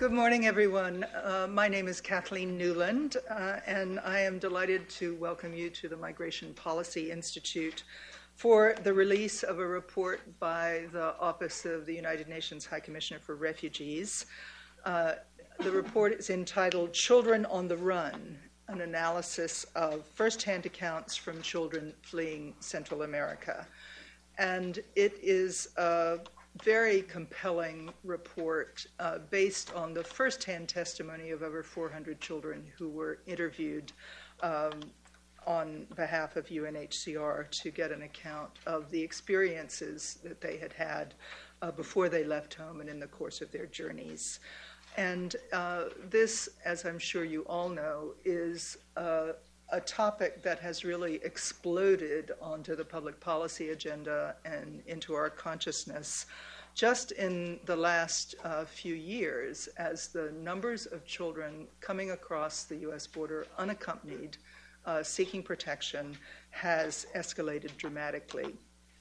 Good morning, everyone. My name is Kathleen Newland, and I am delighted to welcome you to the Migration Policy Institute for the release of a report by the Office of the United Nations High Commissioner for Refugees. The report is entitled Children on the Run, an analysis of first-hand accounts from children fleeing Central America. And it is a very compelling report based on the first-hand testimony of over 400 children who were interviewed on behalf of UNHCR to get an account of the experiences that they had had before they left home and in the course of their journeys. And this, as I'm sure you all know, is a topic that has really exploded onto the public policy agenda and into our consciousness just in the last few years as the numbers of children coming across the U.S. border unaccompanied, seeking protection, has escalated dramatically.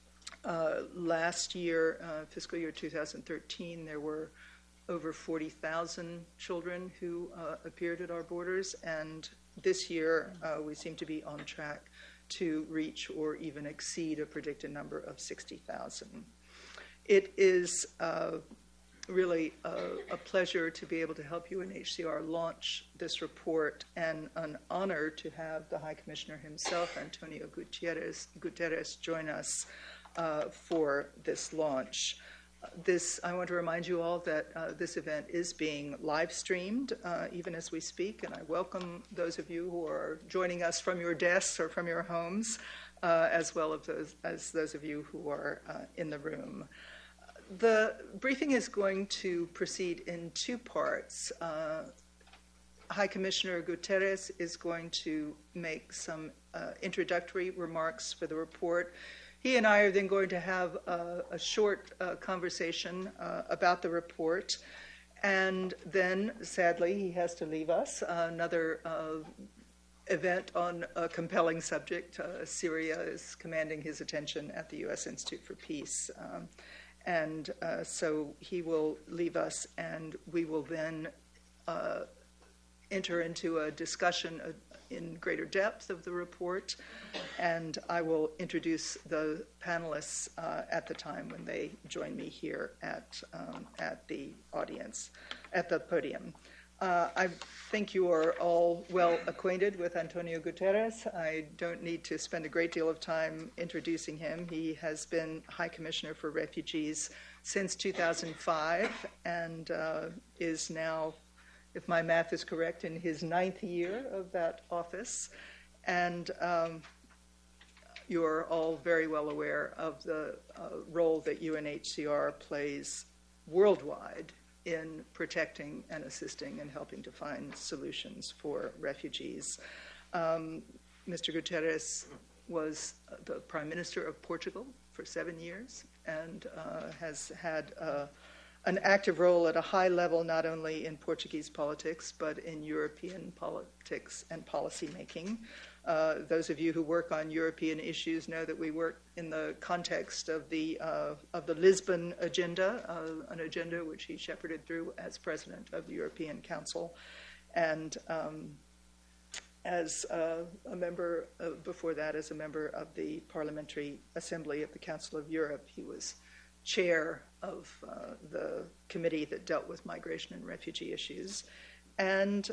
Last year, fiscal year 2013, there were over 40,000 children who appeared at our borders, and this year we seem to be on track to reach or even exceed a predicted number of 60,000. It is really a pleasure to be able to help UNHCR launch this report, and an honor to have the High Commissioner himself, Antonio Guterres, join us for this launch. I want to remind you all that this event is being live streamed even as we speak, and I welcome those of you who are joining us from your desks or from your homes, as well as those of you who are in the room. The briefing is going to proceed in two parts. High Commissioner Guterres is going to make some introductory remarks for the report. He and I are then going to have a short conversation about the report, and then, sadly, he has to leave us. Another event on a compelling subject. Syria is commanding his attention at the U.S. Institute for Peace. And so he will leave us, and we will then enter into a discussion in greater depth of the report, and I will introduce the panelists at the time when they join me here at the audience, at the podium. I think you are all well acquainted with Antonio Guterres. I don't need to spend a great deal of time introducing him. He has been High Commissioner for Refugees since 2005 and is now, if my math is correct, in his 9th year of that office. And you're all very well aware of the role that UNHCR plays worldwide in protecting and assisting and helping to find solutions for refugees. Mr. Guterres was the Prime Minister of Portugal for 7 years and has had an active role at a high level, not only in Portuguese politics, but in European politics and policy making. Those of you who work on European issues know that we work in the context of the Lisbon agenda, an agenda which he shepherded through as president of the European Council. And as a member, before that, as a member of the Parliamentary Assembly of the Council of Europe, he was chair of the committee that dealt with migration and refugee issues. And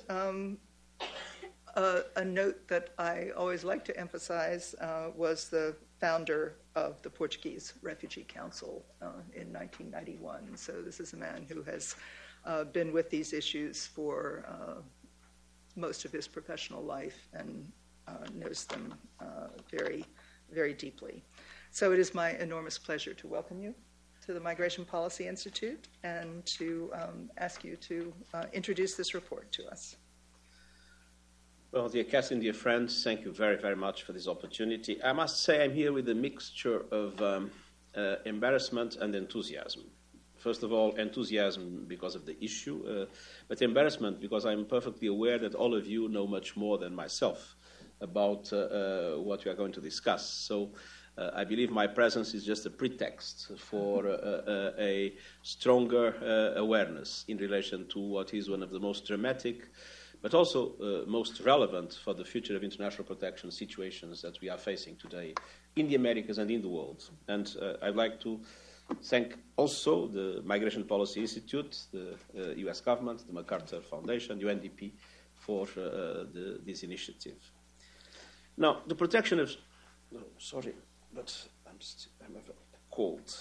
a note that I always like to emphasize was the founder of the Portuguese Refugee Council in 1991. So this is a man who has been with these issues for most of his professional life and knows them very, very deeply. So it is my enormous pleasure to welcome you to the Migration Policy Institute and to ask you to introduce this report to us. Well, dear Kathleen, dear friends, thank you very, very much for this opportunity. I must say I'm here with a mixture of embarrassment and enthusiasm. First of all, enthusiasm because of the issue, but embarrassment because I'm perfectly aware that all of you know much more than myself about what we are going to discuss. So I believe my presence is just a pretext for a stronger awareness in relation to what is one of the most dramatic, but also most relevant for the future of international protection situations that we are facing today in the Americas and in the world. And I'd like to thank also the Migration Policy Institute, the US government, the MacArthur Foundation, UNDP, for this initiative. Now, the protection of... Oh, sorry, but I'm a cold.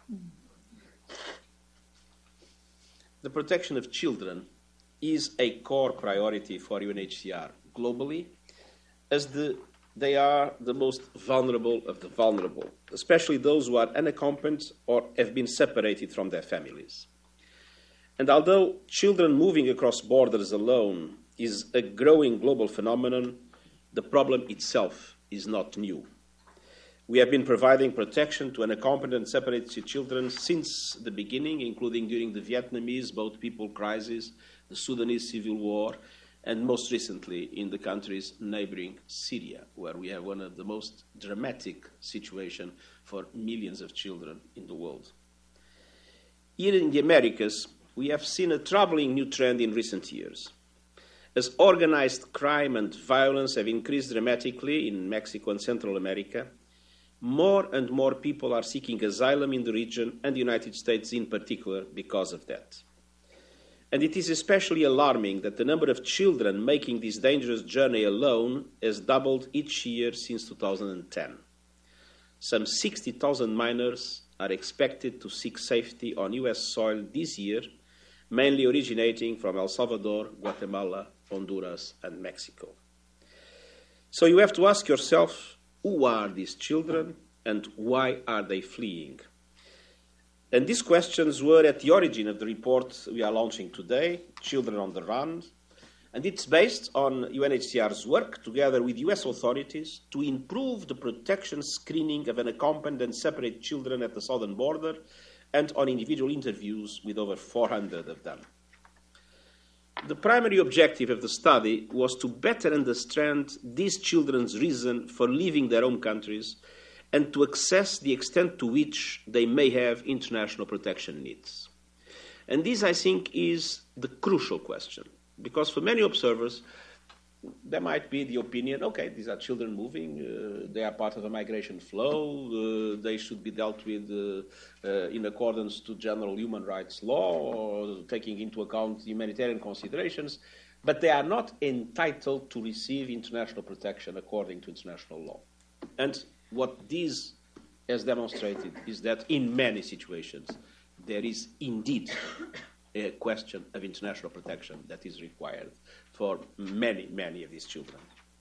The protection of children is a core priority for UNHCR globally, as they are the most vulnerable of the vulnerable, especially those who are unaccompanied or have been separated from their families. And although children moving across borders alone is a growing global phenomenon, the problem itself is not new. We have been providing protection to unaccompanied and separated children since the beginning, including during the Vietnamese boat people crisis, the Sudanese civil war, and most recently in the countries neighboring Syria, where we have one of the most dramatic situations for millions of children in the world. Here in the Americas, we have seen a troubling new trend in recent years. As organized crime and violence have increased dramatically in Mexico and Central America, more and more people are seeking asylum in the region and the United States in particular because of that. And it is especially alarming that the number of children making this dangerous journey alone has doubled each year since 2010. Some 60,000 minors are expected to seek safety on US soil this year, mainly originating from El Salvador, Guatemala, Honduras, and Mexico. So you have to ask yourself, who are these children and why are they fleeing? And these questions were at the origin of the report we are launching today, Children on the Run, and it's based on UNHCR's work together with US authorities to improve the protection screening of unaccompanied and separated children at the southern border and on individual interviews with over 400 of them. The primary objective of the study was to better understand these children's reason for leaving their home countries and to assess the extent to which they may have international protection needs. And this, I think, is the crucial question, because for many observers, there might be the opinion, okay, these are children moving, they are part of a migration flow, they should be dealt with in accordance to general human rights law, or taking into account humanitarian considerations, but they are not entitled to receive international protection according to international law. And what this has demonstrated is that in many situations, there is indeed a question of international protection that is required for many, many of these children.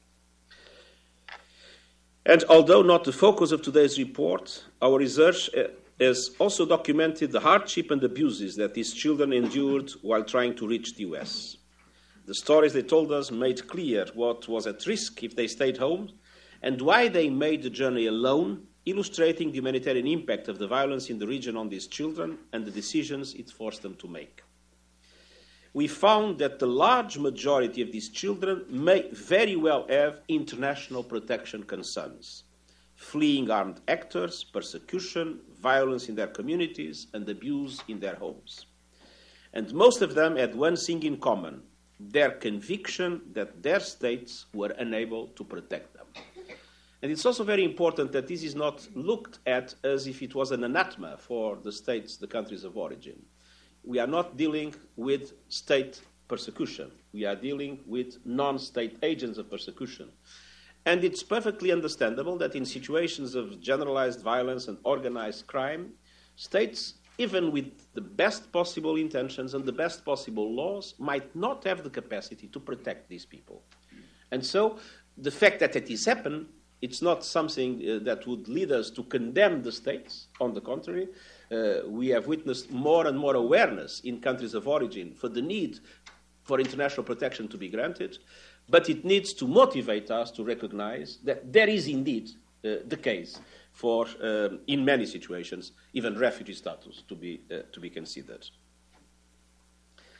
And although not the focus of today's report, our research has also documented the hardship and abuses that these children endured while trying to reach the US. The stories they told us made clear what was at risk if they stayed home and why they made the journey alone, illustrating the humanitarian impact of the violence in the region on these children and the decisions it forced them to make. We found that the large majority of these children may very well have international protection concerns, fleeing armed actors, persecution, violence in their communities, and abuse in their homes. And most of them had one thing in common, their conviction that their states were unable to protect them. And it's also very important that this is not looked at as if it was an anathema for the states, the countries of origin. We are not dealing with state persecution. We are dealing with non-state agents of persecution. And it's perfectly understandable that in situations of generalized violence and organized crime, states, even with the best possible intentions and the best possible laws, might not have the capacity to protect these people. And so the fact that it has happened, it's not something that would lead us to condemn the states. On the contrary, we have witnessed more and more awareness in countries of origin for the need for international protection to be granted, but it needs to motivate us to recognize that there is indeed the case for, in many situations, even refugee status to be considered.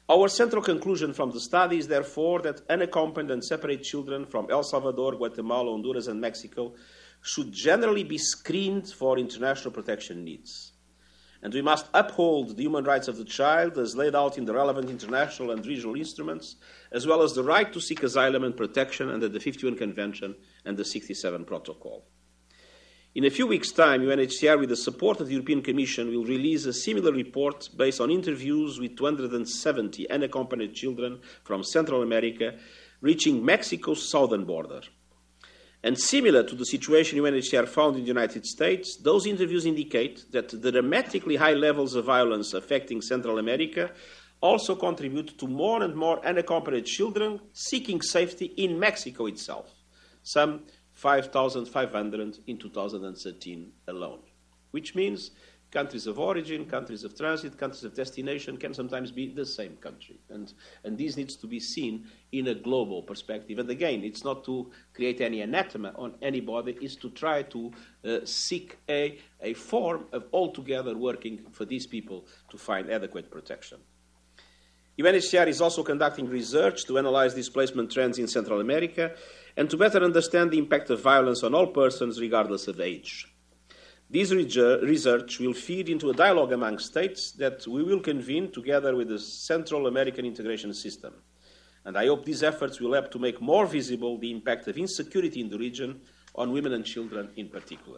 Our central conclusion from the study is therefore that unaccompanied and separate children from El Salvador, Guatemala, Honduras, and Mexico should generally be screened for international protection needs. And we must uphold the human rights of the child as laid out in the relevant international and regional instruments, as well as the right to seek asylum and protection under the 51 Convention and the 67 Protocol. In a few weeks' time, UNHCR, with the support of the European Commission, will release a similar report based on interviews with 270 unaccompanied children from Central America reaching Mexico's southern border. And similar to the situation UNHCR found in the United States, those interviews indicate that the dramatically high levels of violence affecting Central America also contribute to more and more unaccompanied children seeking safety in Mexico itself, some 5,500 in 2013 alone, which means countries of origin, countries of transit, countries of destination can sometimes be the same country. And this needs to be seen in a global perspective. And again, it's not to create any anathema on anybody, it's to try to seek a form of altogether working for these people to find adequate protection. UNHCR is also conducting research to analyze displacement trends in Central America and to better understand the impact of violence on all persons regardless of age. This research will feed into a dialogue among states that we will convene together with the Central American Integration System. And I hope these efforts will help to make more visible the impact of insecurity in the region on women and children in particular.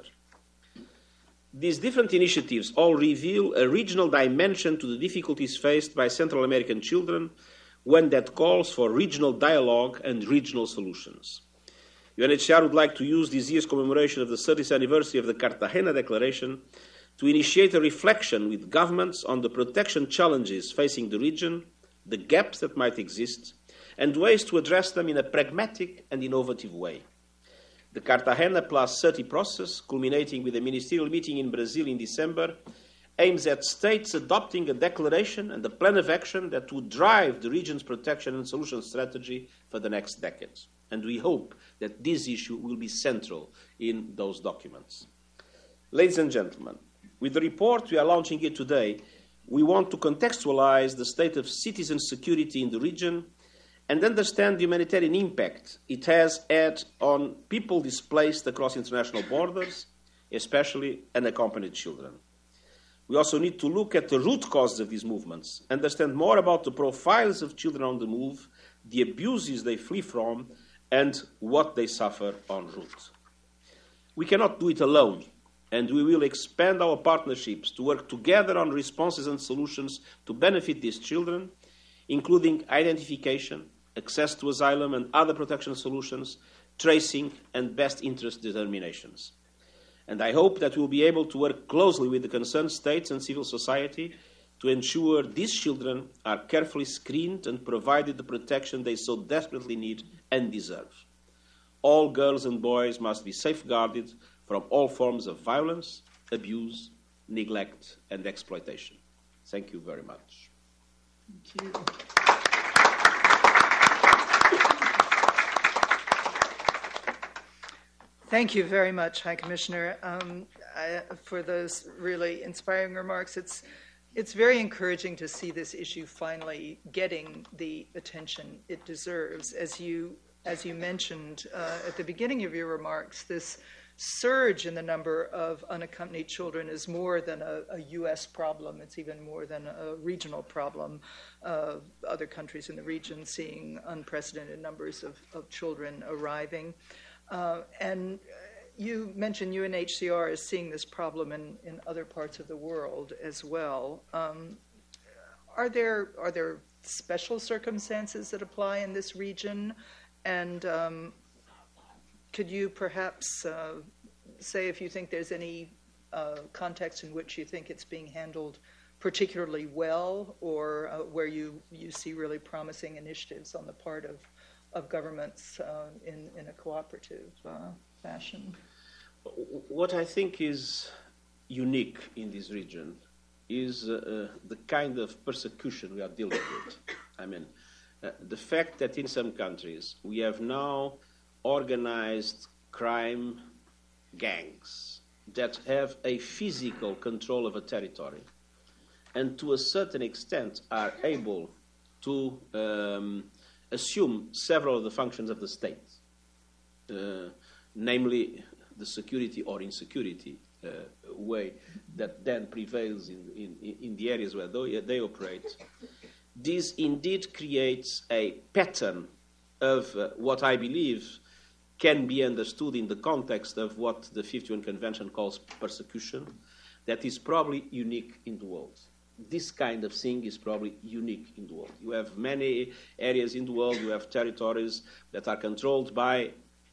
These different initiatives all reveal a regional dimension to the difficulties faced by Central American children, one that calls for regional dialogue and regional solutions. UNHCR would like to use this year's commemoration of the 30th anniversary of the Cartagena Declaration to initiate a reflection with governments on the protection challenges facing the region, the gaps that might exist, and ways to address them in a pragmatic and innovative way. The Cartagena Plus 30 process, culminating with a ministerial meeting in Brazil in December, aims at states adopting a declaration and a plan of action that would drive the region's protection and solution strategy for the next decades. And we hope that this issue will be central in those documents. Ladies and gentlemen, with the report we are launching here today, we want to contextualize the state of citizen security in the region and understand the humanitarian impact it has had on people displaced across international borders, especially unaccompanied children. We also need to look at the root causes of these movements, understand more about the profiles of children on the move, the abuses they flee from, and what they suffer en route. We cannot do it alone, and we will expand our partnerships to work together on responses and solutions to benefit these children, including identification, access to asylum and other protection solutions, tracing, and best interest determinations. And I hope that we will be able to work closely with the concerned states and civil society to ensure these children are carefully screened and provided the protection they so desperately need and deserve. All girls and boys must be safeguarded from all forms of violence, abuse, neglect, and exploitation. Thank you very much. Thank you. Thank you very much, High Commissioner, for those really inspiring remarks. It's very encouraging to see this issue finally getting the attention it deserves. As you mentioned at the beginning of your remarks, this surge in the number of unaccompanied children is more than a U.S. problem. It's even more than a regional problem. Other countries in the region seeing unprecedented numbers of children arriving. And you mentioned UNHCR is seeing this problem in other parts of the world as well. Are there special circumstances that apply in this region? And could you perhaps say if you think there's any context in which you think it's being handled particularly well, or where you see really promising initiatives on the part of governments in a cooperative fashion? What I think is unique in this region is the kind of persecution we are dealing with. I mean, the fact that in some countries we have now organized crime gangs that have a physical control of a territory and to a certain extent are able to assume several of the functions of the state, namely the security or insecurity way that then prevails in the areas where they operate. This indeed creates a pattern of what I believe can be understood in the context of what the 51 Convention calls persecution, that is probably unique in the world. This kind of thing is probably unique in the world. You have many areas in the world, you have territories that are controlled by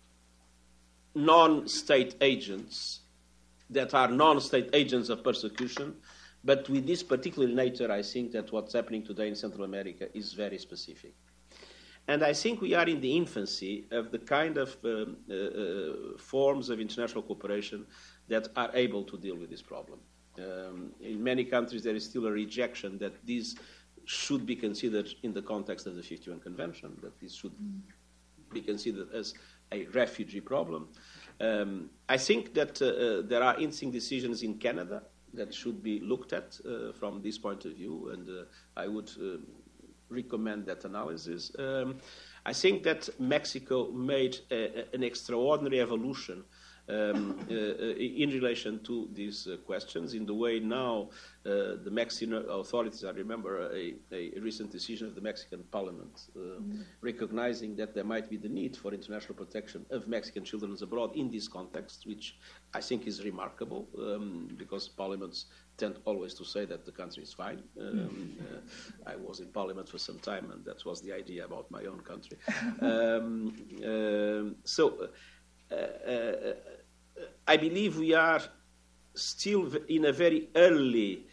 non-state agents that are non-state agents of persecution, but with this particular nature, I think that what's happening today in Central America is very specific. And I think we are in the infancy of the kind of forms of international cooperation that are able to deal with this problem. In many countries, there is still a rejection that this should be considered in the context of the 51 Convention, that this should be considered as a refugee problem. I think that there are interesting decisions in Canada that should be looked at from this point of view, and I would recommend that analysis. I think that Mexico made an extraordinary evolution in relation to these questions, in the way now the Mexican authorities, I remember a recent decision of the Mexican Parliament recognizing that there might be the need for international protection of Mexican children abroad in this context, which I think is remarkable because parliaments tend always to say that the country is fine. I was in Parliament for some time, and that was the idea about my own country. I believe we are still in a very early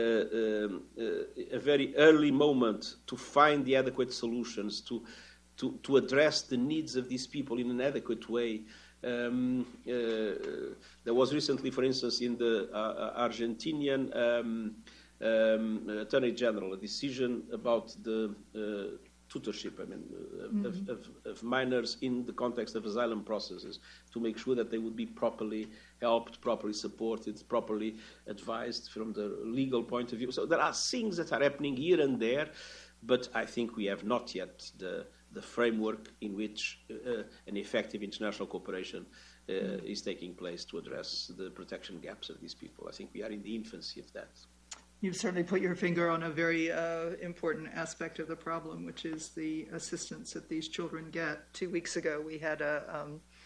moment to find the adequate solutions to address the needs of these people in an adequate way. There was recently, for instance, in the Argentinian Attorney General, a decision about the tutorship, of minors in the context of asylum processes, to make sure that they would be properly helped, properly supported, properly advised from the legal point of view. So there are things that are happening here and there, but I think we have not yet the framework in which an effective international cooperation is taking place to address the protection gaps of these people. I think we are in the infancy of that. You've certainly put your finger on a very important aspect of the problem, which is the assistance that these children get. 2 weeks ago, we had a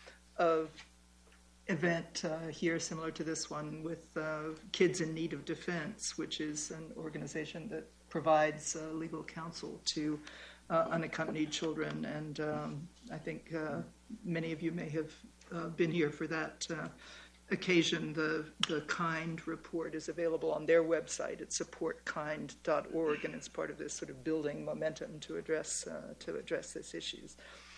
event here similar to this one with Kids in Need of Defense, which is an organization that provides legal counsel to unaccompanied children. And I think many of you may have been here for that occasion. The KIND report is available on their website at supportkind.org, and it's part of this sort of building momentum to address these issues.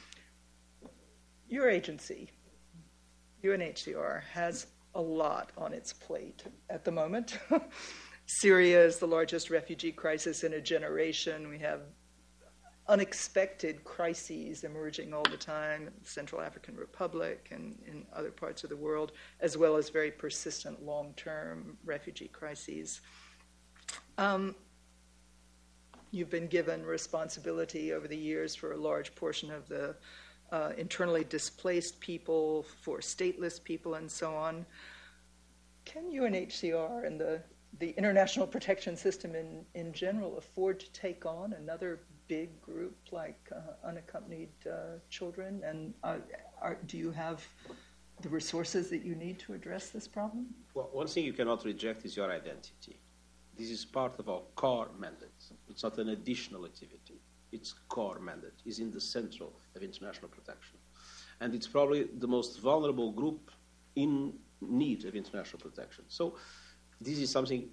Your agency, UNHCR, has a lot on its plate at the moment. Syria is the largest refugee crisis in a generation. We have unexpected crises emerging all the time in the Central African Republic and in other parts of the world, as well as very persistent long-term refugee crises. You've been given responsibility over the years for a large portion of the internally displaced people, for stateless people, and so on. Can UNHCR and the international protection system in general afford to take on another big group like unaccompanied children? And do you have the resources that you need to address this problem? Well, one thing you cannot reject is your identity. This is part of our core mandate. It's not an additional activity. It's core mandate. It's in the central of international protection. And it's probably the most vulnerable group in need of international protection. So this is something,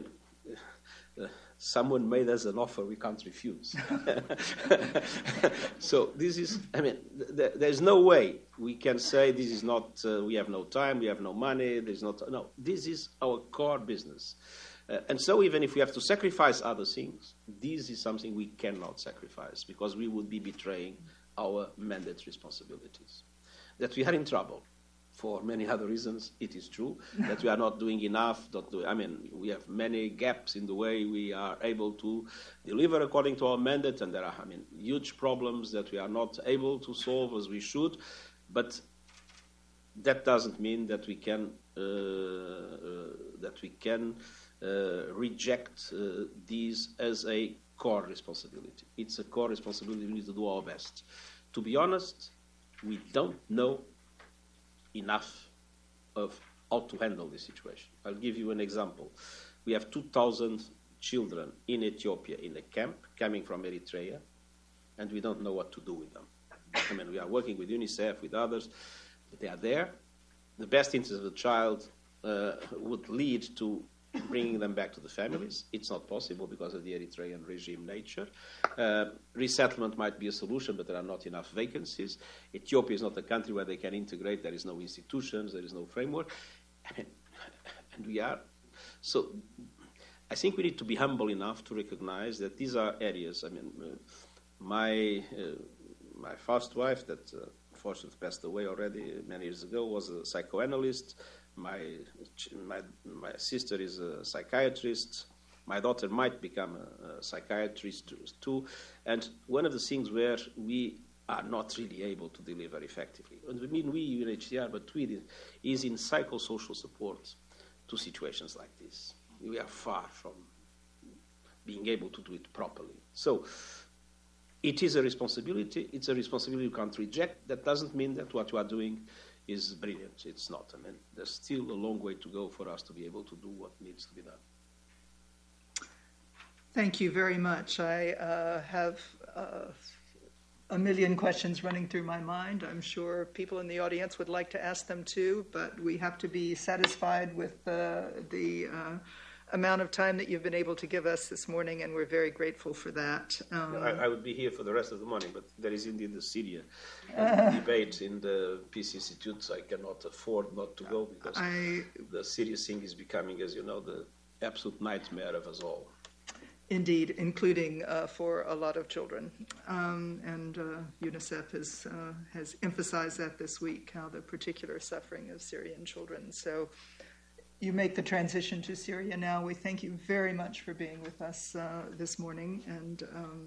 someone made us an offer we can't refuse. So this is, there's no way we can say this is not, we have no time, we have no money, no, this is our core business. And so even if we have to sacrifice other things, this is something we cannot sacrifice because we would be betraying our mandate responsibilities. That we are in trouble for many other reasons, it is true that we are not doing enough. We have many gaps in the way we are able to deliver according to our mandate, and there are, huge problems that we are not able to solve as we should. But that doesn't mean that we can reject these as a core responsibility. It's a core responsibility. We need to do our best. To be honest, we don't know enough of how to handle this situation. I'll give you an example. We have 2,000 children in Ethiopia in a camp coming from Eritrea, and we don't know what to do with them. We are working with UNICEF, with others, but they are there. The best interest of the child would lead to bringing them back to the families. It's not possible because of the Eritrean regime nature. Resettlement might be a solution, but there are not enough vacancies. Ethiopia is not a country where they can integrate. There is no institutions. There is no framework. And we are. So I think we need to be humble enough to recognize that these are areas. My first wife, that unfortunately passed away already many years ago, was a psychoanalyst. My sister is a psychiatrist. My daughter might become a psychiatrist too. And one of the things where we are not really able to deliver effectively, and we UNHCR, but we is in psychosocial support to situations like this. We are far from being able to do it properly. So it is a responsibility. It's a responsibility you can't reject. That doesn't mean that what you are doing is brilliant. It's not. There's still a long way to go for us to be able to do what needs to be done. Thank you very much. I have a million questions running through my mind. I'm sure people in the audience would like to ask them too, but we have to be satisfied with the amount of time that you've been able to give us this morning, and we're very grateful for that. I would be here for the rest of the morning, but there is indeed the Syria debate in the Peace Institute, so I cannot afford not to go because the serious thing is becoming, as you know, the absolute nightmare of us all. Indeed, including for a lot of children. And UNICEF has emphasized that this week, how the particular suffering of Syrian children. So you make the transition to Syria now. We thank you very much for being with us this morning, and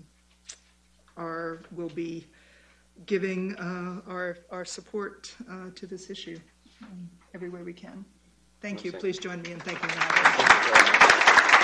we'll be giving our support to this issue every way we can. Thank you. Please join me in thanking the High Commissioner.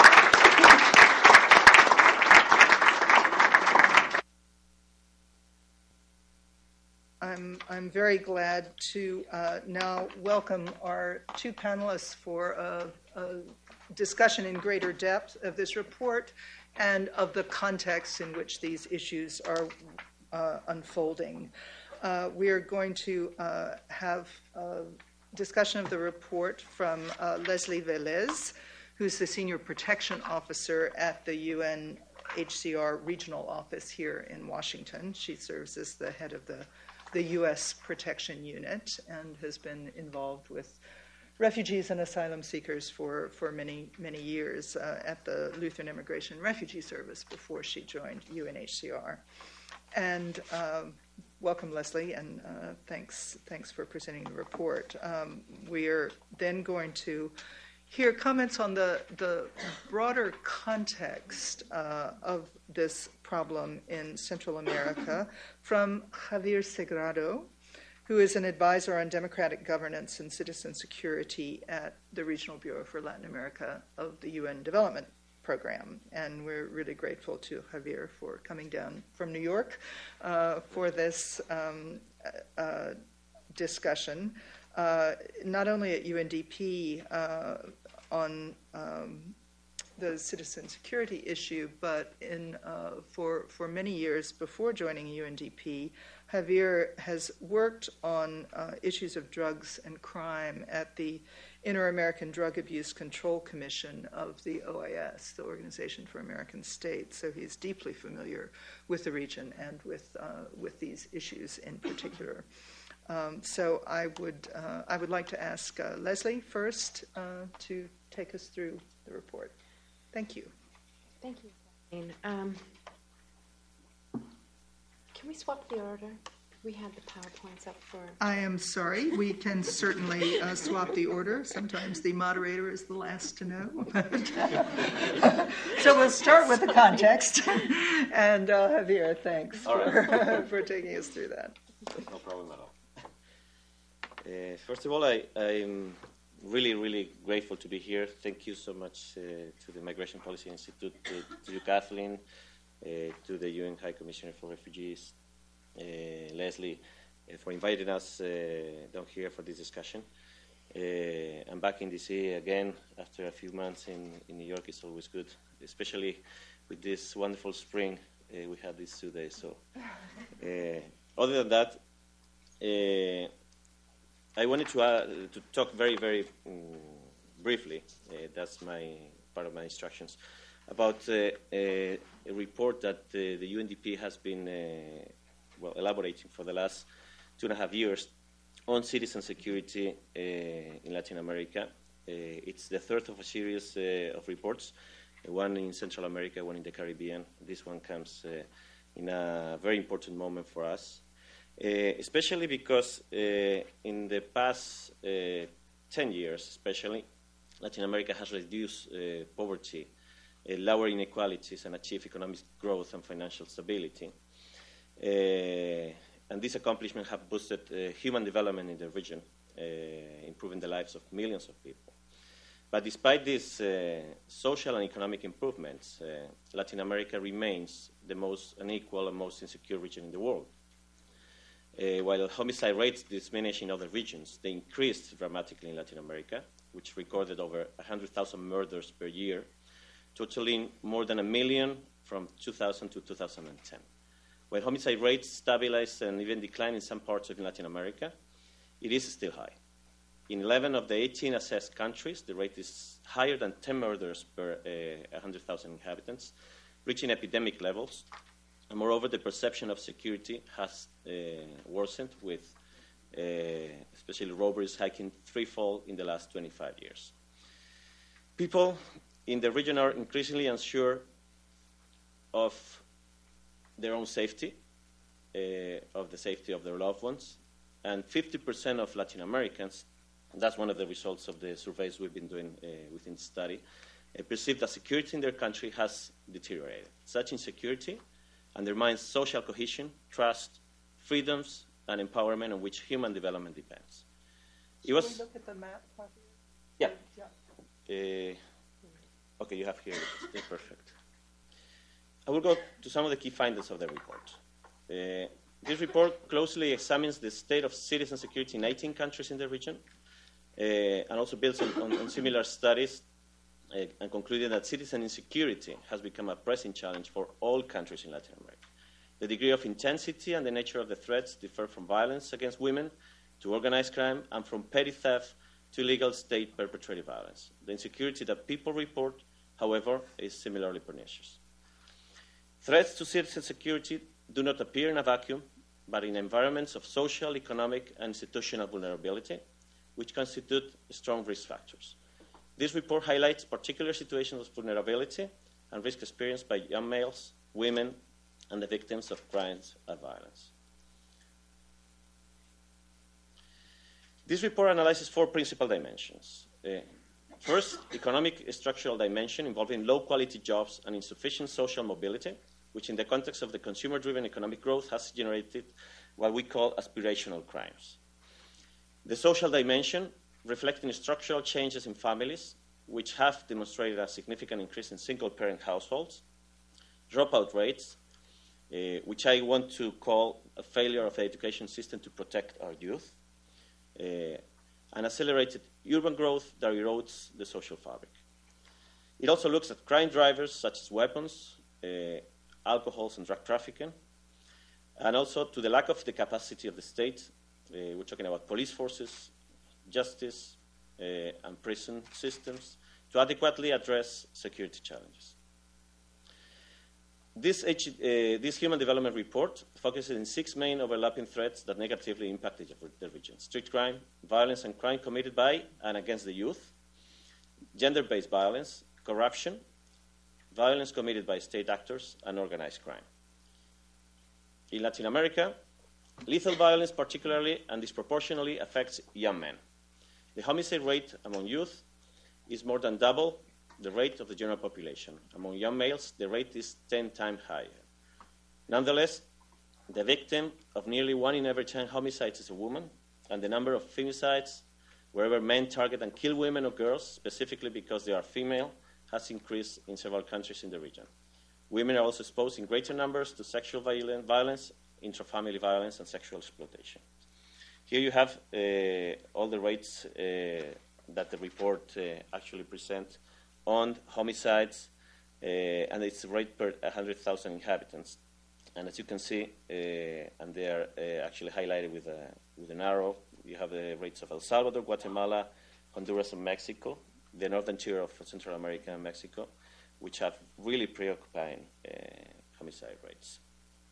I'm very glad to now welcome our two panelists for a discussion in greater depth of this report and of the context in which these issues are unfolding. We are going to have a discussion of the report from Leslie Velez, who's the Senior Protection Officer at the UNHCR Regional Office here in Washington. She serves as the head of the U.S. Protection Unit and has been involved with refugees and asylum seekers for many, many years at the Lutheran Immigration and Refugee Service before she joined UNHCR. And welcome, Leslie, and thanks for presenting the report. We are then going to hear comments on the broader context of this problem in Central America from Javier Sagrado, who is an advisor on democratic governance and citizen security at the Regional Bureau for Latin America of the UN Development Program. And we're really grateful to Javier for coming down from New York for this discussion, not only at UNDP on the citizen security issue, but for many years before joining UNDP, Javier has worked on issues of drugs and crime at the Inter-American Drug Abuse Control Commission of the OAS, the Organization for American States. So he's deeply familiar with the region and with these issues in particular. So I would like to ask Leslie first to take us through the report. Thank you. Thank you, Kathleen. Can we swap the order? We had the PowerPoints up for... I am sorry. We can certainly swap the order. Sometimes the moderator is the last to know. So we'll start with the context. And Javier, thanks for taking us through that. No problem at all. First of all, I'm really, really grateful to be here. Thank you so much to the Migration Policy Institute, to you, Kathleen, to the UN High Commissioner for Refugees, Leslie, for inviting us down here for this discussion. I'm back in DC again after a few months in New York. It's always good, especially with this wonderful spring we had these 2 days. So, other than that, I wanted to talk very, very briefly. That's my part of my instructions about a report that the UNDP has been elaborating for the last 2.5 years on citizen security in Latin America. It's the third of a series of reports, one in Central America, one in the Caribbean. This one comes in a very important moment for us, especially because in the past 10 years, especially, Latin America has reduced poverty, lower inequalities, and achieved economic growth and financial stability. And these accomplishments have boosted human development in the region, improving the lives of millions of people. But despite these social and economic improvements, Latin America remains the most unequal and most insecure region in the world. While homicide rates diminish in other regions, they increased dramatically in Latin America, which recorded over 100,000 murders per year, totaling more than 1 million from 2000 to 2010. While homicide rates stabilized and even declined in some parts of Latin America, it is still high. In 11 of the 18 assessed countries, the rate is higher than 10 murders per 100,000 inhabitants, reaching epidemic levels. And moreover, the perception of security has worsened, with especially robberies hiking threefold in the last 25 years. People in the region are increasingly unsure of their own safety, of the safety of their loved ones, and 50% of Latin Americans, that's one of the results of the surveys we've been doing within the study, perceive that security in their country has deteriorated. Such insecurity undermines social cohesion, trust, freedoms, and empowerment on which human development depends. Can we look at the map? Yeah. Okay, you have here. It's perfect. I will go to some of the key findings of the report. This report closely examines the state of citizen security in 18 countries in the region, and also builds on similar studies, and concluded that citizen insecurity has become a pressing challenge for all countries in Latin America. The degree of intensity and the nature of the threats differ from violence against women to organized crime, and from petty theft to illegal state-perpetrated violence. The insecurity that people report, however, is similarly pernicious. Threats to citizen security do not appear in a vacuum, but in environments of social, economic, and institutional vulnerability, which constitute strong risk factors. This report highlights particular situations of vulnerability and risk experienced by young males, women, and the victims of crimes and violence. This report analyzes 4 principal dimensions. First, economic structural dimension involving low-quality jobs and insufficient social mobility, which in the context of the consumer-driven economic growth has generated what we call aspirational crimes. The social dimension, reflecting structural changes in families, which have demonstrated a significant increase in single-parent households, dropout rates, which I want to call a failure of the education system to protect our youth, and accelerated urban growth that erodes the social fabric. It also looks at crime drivers such as weapons, alcohol and drug trafficking, and also to the lack of the capacity of the state. We're talking about police forces, justice, and prison systems to adequately address security challenges. This Human Development Report focuses on 6 main overlapping threats that negatively impacted the region: street crime, violence and crime committed by and against the youth, gender-based violence, corruption, violence committed by state actors, and organized crime. In Latin America, Lethal violence particularly and disproportionately affects young men. The homicide rate among youth is more than double the rate of the general population. Among young males, the rate is 10 times higher. Nonetheless, the victim of nearly 1 in every 10 homicides is a woman, and the number of femicides, wherever men target and kill women or girls, specifically because they are female, has increased in several countries in the region. Women are also exposed in greater numbers to sexual violence, intrafamily violence, and sexual exploitation. Here you have all the rates that the report actually presents on homicides, and it's a rate per 100,000 inhabitants. And as you can see, and they are actually highlighted with an arrow, you have the rates of El Salvador, Guatemala, Honduras, and Mexico, the northern tier of Central America and Mexico, which have really preoccupying homicide rates.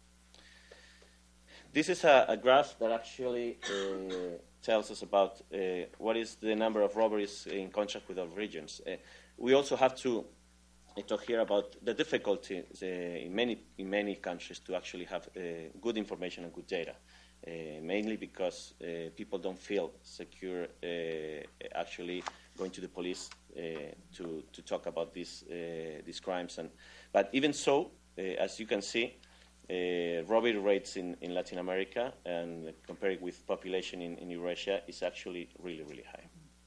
This is a graph that actually tells us about what is the number of robberies in contrast with other regions. We also have to talk here about the difficulty in many countries to actually have good information and good data, mainly because people don't feel secure actually going to the police to talk about these crimes. But even so, as you can see, robbery rates in Latin America and compared with population in Eurasia is actually really, really high.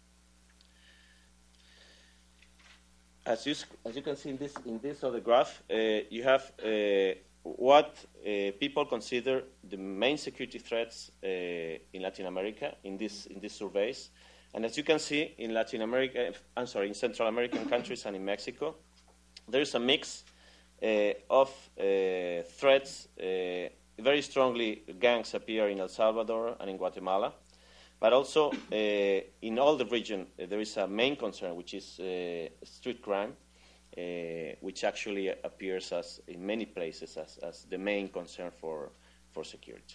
As you can see in this other graph, you have what people consider the main security threats in Latin America in these surveys. And as you can see in in Central American countries and in Mexico, there is a mix of threats. Very strongly, gangs appear in El Salvador and in Guatemala. But also, in all the region, there is a main concern, which is street crime, which actually appears in many places as the main concern for security.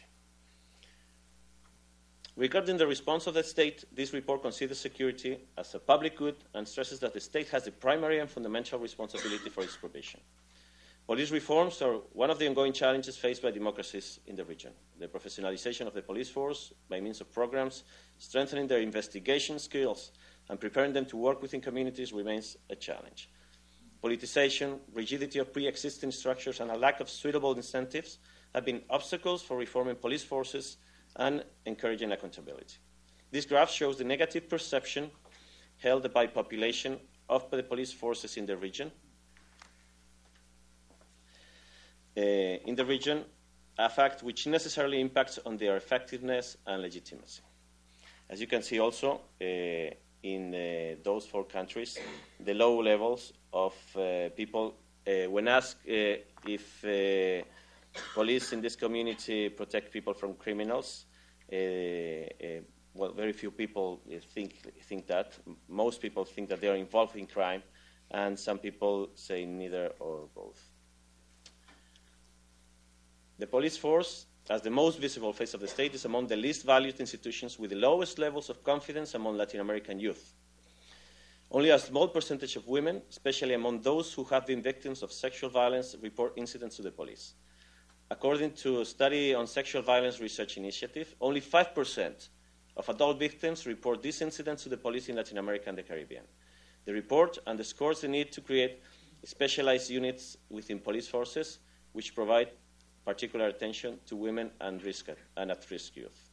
Regarding the response of the state, this report considers security as a public good and stresses that the state has the primary and fundamental responsibility for its provision. Police reforms are one of the ongoing challenges faced by democracies in the region. The professionalization of the police force by means of programs, strengthening their investigation skills, and preparing them to work within communities remains a challenge. Politicization, rigidity of pre-existing structures, and a lack of suitable incentives have been obstacles for reforming police forces and encouraging accountability. This graph shows the negative perception held by population of the police forces in the region. A fact which necessarily impacts on their effectiveness and legitimacy. As you can see also, in those 4 countries, the low levels of people, when asked if police in this community protect people from criminals, well, very few people think that. Most people think that they are involved in crime, and some people say neither or both. The police force, as the most visible face of the state, is among the least valued institutions with the lowest levels of confidence among Latin American youth. Only a small percentage of women, especially among those who have been victims of sexual violence, report incidents to the police. According to a study on Sexual Violence Research Initiative, only 5% of adult victims report these incidents to the police in Latin America and the Caribbean. The report underscores the need to create specialized units within police forces which provide particular attention to women and at-risk youth.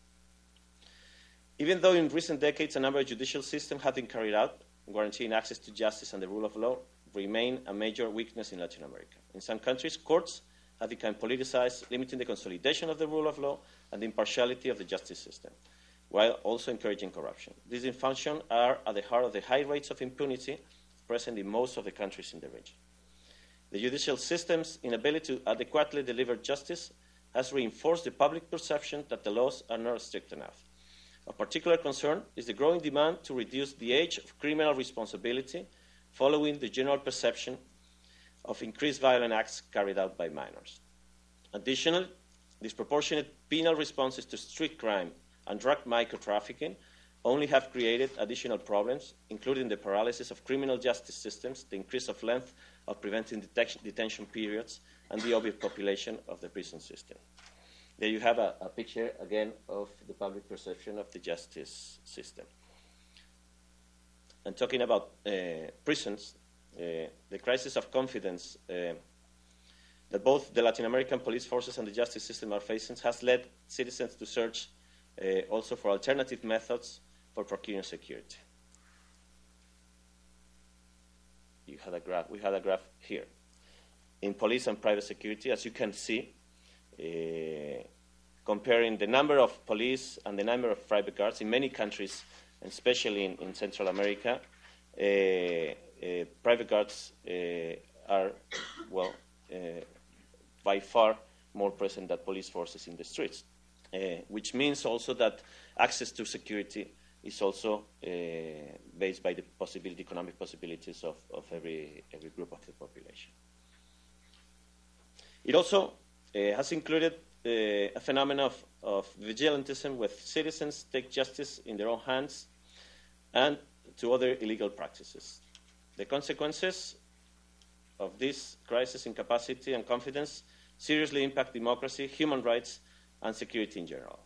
Even though in recent decades a number of judicial systems have been carried out, guaranteeing access to justice and the rule of law remain a major weakness in Latin America. In some countries, courts have become politicized, limiting the consolidation of the rule of law and the impartiality of the justice system, while also encouraging corruption. These dysfunctions are at the heart of the high rates of impunity present in most of the countries in the region. The judicial system's inability to adequately deliver justice has reinforced the public perception that the laws are not strict enough. Of particular concern is the growing demand to reduce the age of criminal responsibility following the general perception of increased violent acts carried out by minors. Additionally, disproportionate penal responses to street crime and drug micro-trafficking only have created additional problems, including the paralysis of criminal justice systems, the increase of length of preventing detention periods, and the overpopulation of the prison system. There you have a picture, again, of the public perception of the justice system. And talking about prisons, the crisis of confidence that both the Latin American police forces and the justice system are facing has led citizens to search also for alternative methods for procuring security. We had a graph here. In police and private security, as you can see, comparing the number of police and the number of private guards in many countries, and especially in Central America, private guards are, well, by far more present than police forces in the streets, which means also that access to security is also based by the economic possibilities of every group of the population. It also has included a phenomenon of vigilantism, where citizens take justice in their own hands and to other illegal practices. The consequences of this crisis in capacity and confidence seriously impact democracy, human rights, and security in general.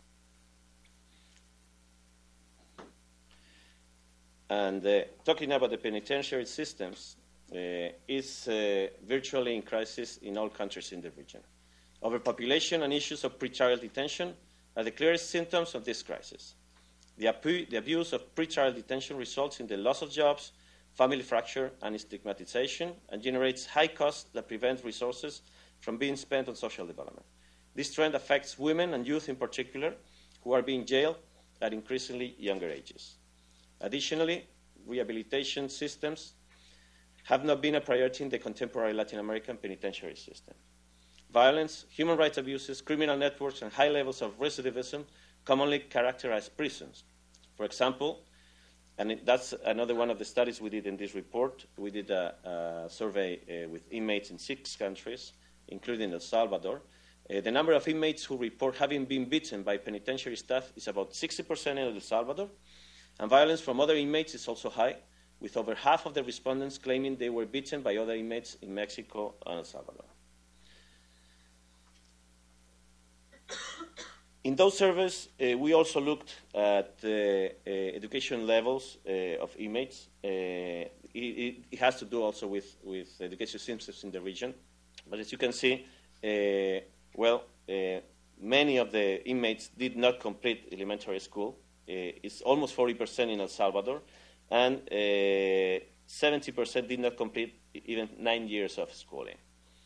And talking about the penitentiary systems is virtually in crisis in all countries in the region. Overpopulation and issues of pretrial detention are the clearest symptoms of this crisis. The abuse of pretrial detention results in the loss of jobs, family fracture, and stigmatization, and generates high costs that prevent resources from being spent on social development. This trend affects women and youth in particular, who are being jailed at increasingly younger ages. Additionally, rehabilitation systems have not been a priority in the contemporary Latin American penitentiary system. Violence, human rights abuses, criminal networks, and high levels of recidivism commonly characterize prisons. For example, and that's another one of the studies we did in this report, we did a survey with inmates in 6 countries, including El Salvador. The number of inmates who report having been beaten by penitentiary staff is about 60% in El Salvador, and violence from other inmates is also high, with over half of the respondents claiming they were beaten by other inmates in Mexico and El Salvador. In those surveys, we also looked at education levels of inmates. It has to do also with education systems in the region. But as you can see, many of the inmates did not complete elementary school. It's almost 40% in El Salvador, and 70% did not complete even 9 years of schooling.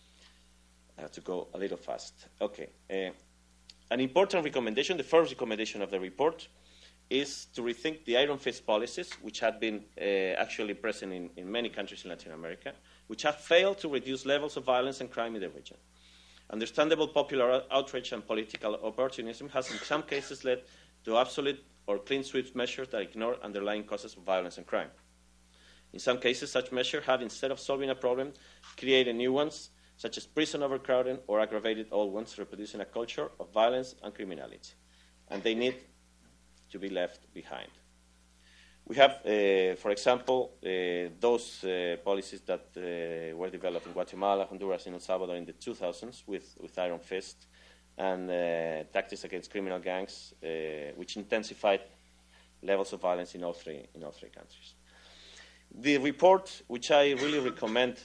I have to go a little fast. Okay. An important recommendation, the first recommendation of the report, is to rethink the iron fist policies, which have been actually present in many countries in Latin America, which have failed to reduce levels of violence and crime in the region. Understandable popular outrage and political opportunism has in some cases led to absolute or clean sweep measures that ignore underlying causes of violence and crime. In some cases, such measures have, instead of solving a problem, created new ones, such as prison overcrowding or aggravated old ones, reproducing a culture of violence and criminality. And they need to be left behind. We have, for example, those policies that were developed in Guatemala, Honduras, and El Salvador in the 2000s with Iron Fist, and tactics against criminal gangs, which intensified levels of violence in all three countries. The report, which I really recommend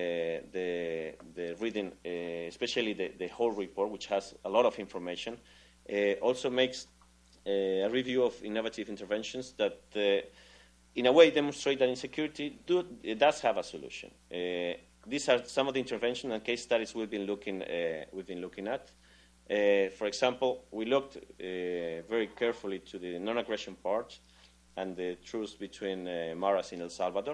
the reading, especially the whole report, which has a lot of information, also makes a review of innovative interventions that, in a way, demonstrate that insecurity does have a solution. These are some of the interventions and case studies we've been looking at. For example, we looked very carefully to the non-aggression part and the truce between Maras in El Salvador.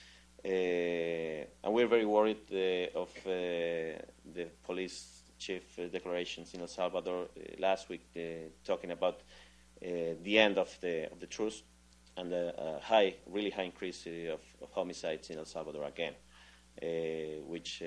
And we're very worried of the police chief declarations in El Salvador last week, talking about the end of the truce and a really high increase of homicides in El Salvador again, which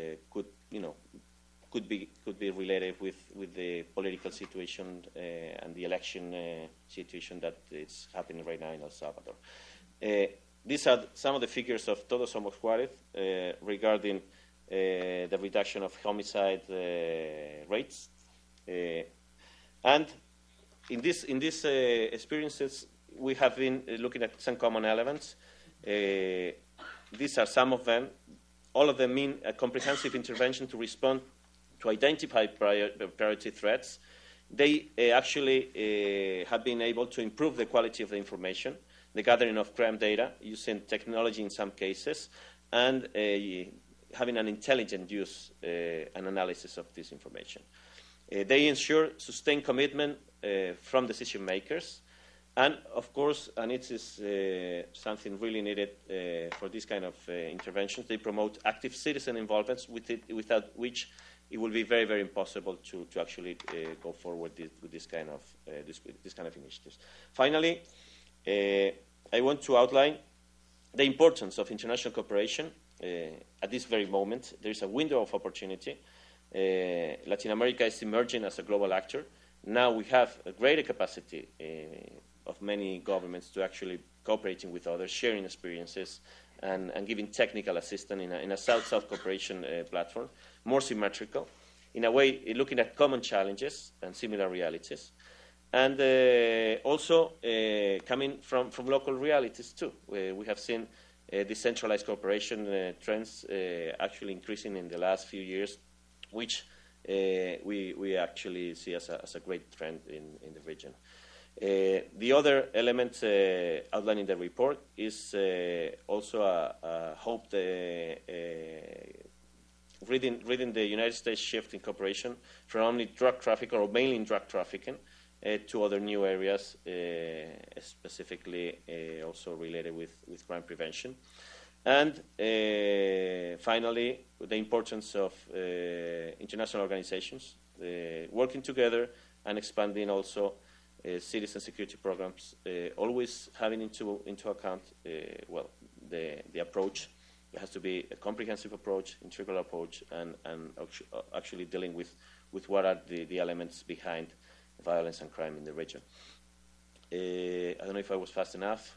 could be related with the political situation and the election situation that is happening right now in El Salvador. These are some of the figures of Todos Somos Juárez regarding the reduction of homicide rates. And in these experiences, we have been looking at some common elements. These are some of them. All of them mean a comprehensive intervention to respond to identify priority threats. They actually have been able to improve the quality of the information, the gathering of crime data, using technology in some cases, and having an intelligent use and analysis of this information. They ensure sustained commitment from decision makers. And of course, and it is something really needed for this kind of interventions, they promote active citizen involvement, without which it will be very, very impossible to actually go forward with this kind of initiatives. Finally, I want to outline the importance of international cooperation. At this very moment, there is a window of opportunity. Latin America is emerging as a global actor. Now we have a greater capacity of many governments to actually cooperating with others, sharing experiences, and giving technical assistance in a South-South cooperation platform, more symmetrical, in a way looking at common challenges and similar realities, and also coming from local realities too. We have seen decentralized cooperation trends actually increasing in the last few years, which we actually see as a great trend in the region. The other element outlined in the report is also a hope reading the United States shift in cooperation from only drug trafficking, or mainly in drug trafficking, to other new areas, specifically also related with crime prevention. And finally, the importance of international organizations working together and expanding also citizen security programs, always having into account the approach. It has to be a comprehensive approach, integral approach, and actually dealing with what are the elements behind violence and crime in the region. I don't know if I was fast enough.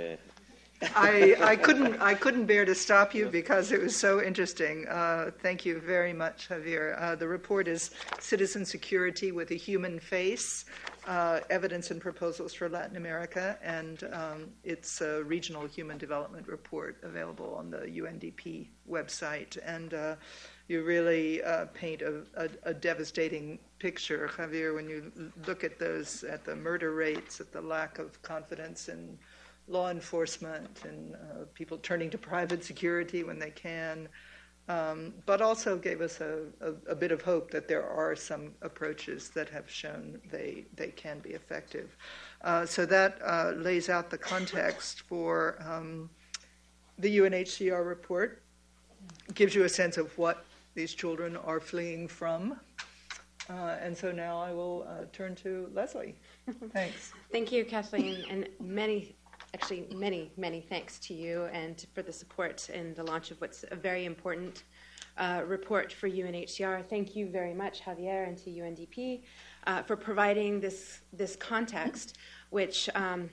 I couldn't bear to stop you because it was so interesting. Thank you very much, Javier. The report is Citizen Security with a Human Face, Evidence and Proposals for Latin America, and it's a regional human development report available on the UNDP website. And you really paint a devastating picture, Javier, when you look at the murder rates, at the lack of confidence in law enforcement, and people turning to private security when they can, but also gave us a bit of hope that there are some approaches that have shown they can be effective. So that lays out the context for the UNHCR report, gives you a sense of what these children are fleeing from. And so now I will turn to Leslie. Thanks. Thank you, Kathleen, and many thanks to you and for the support in the launch of what's a very important report for UNHCR. Thank you very much, Javier, and to UNDP for providing this context, which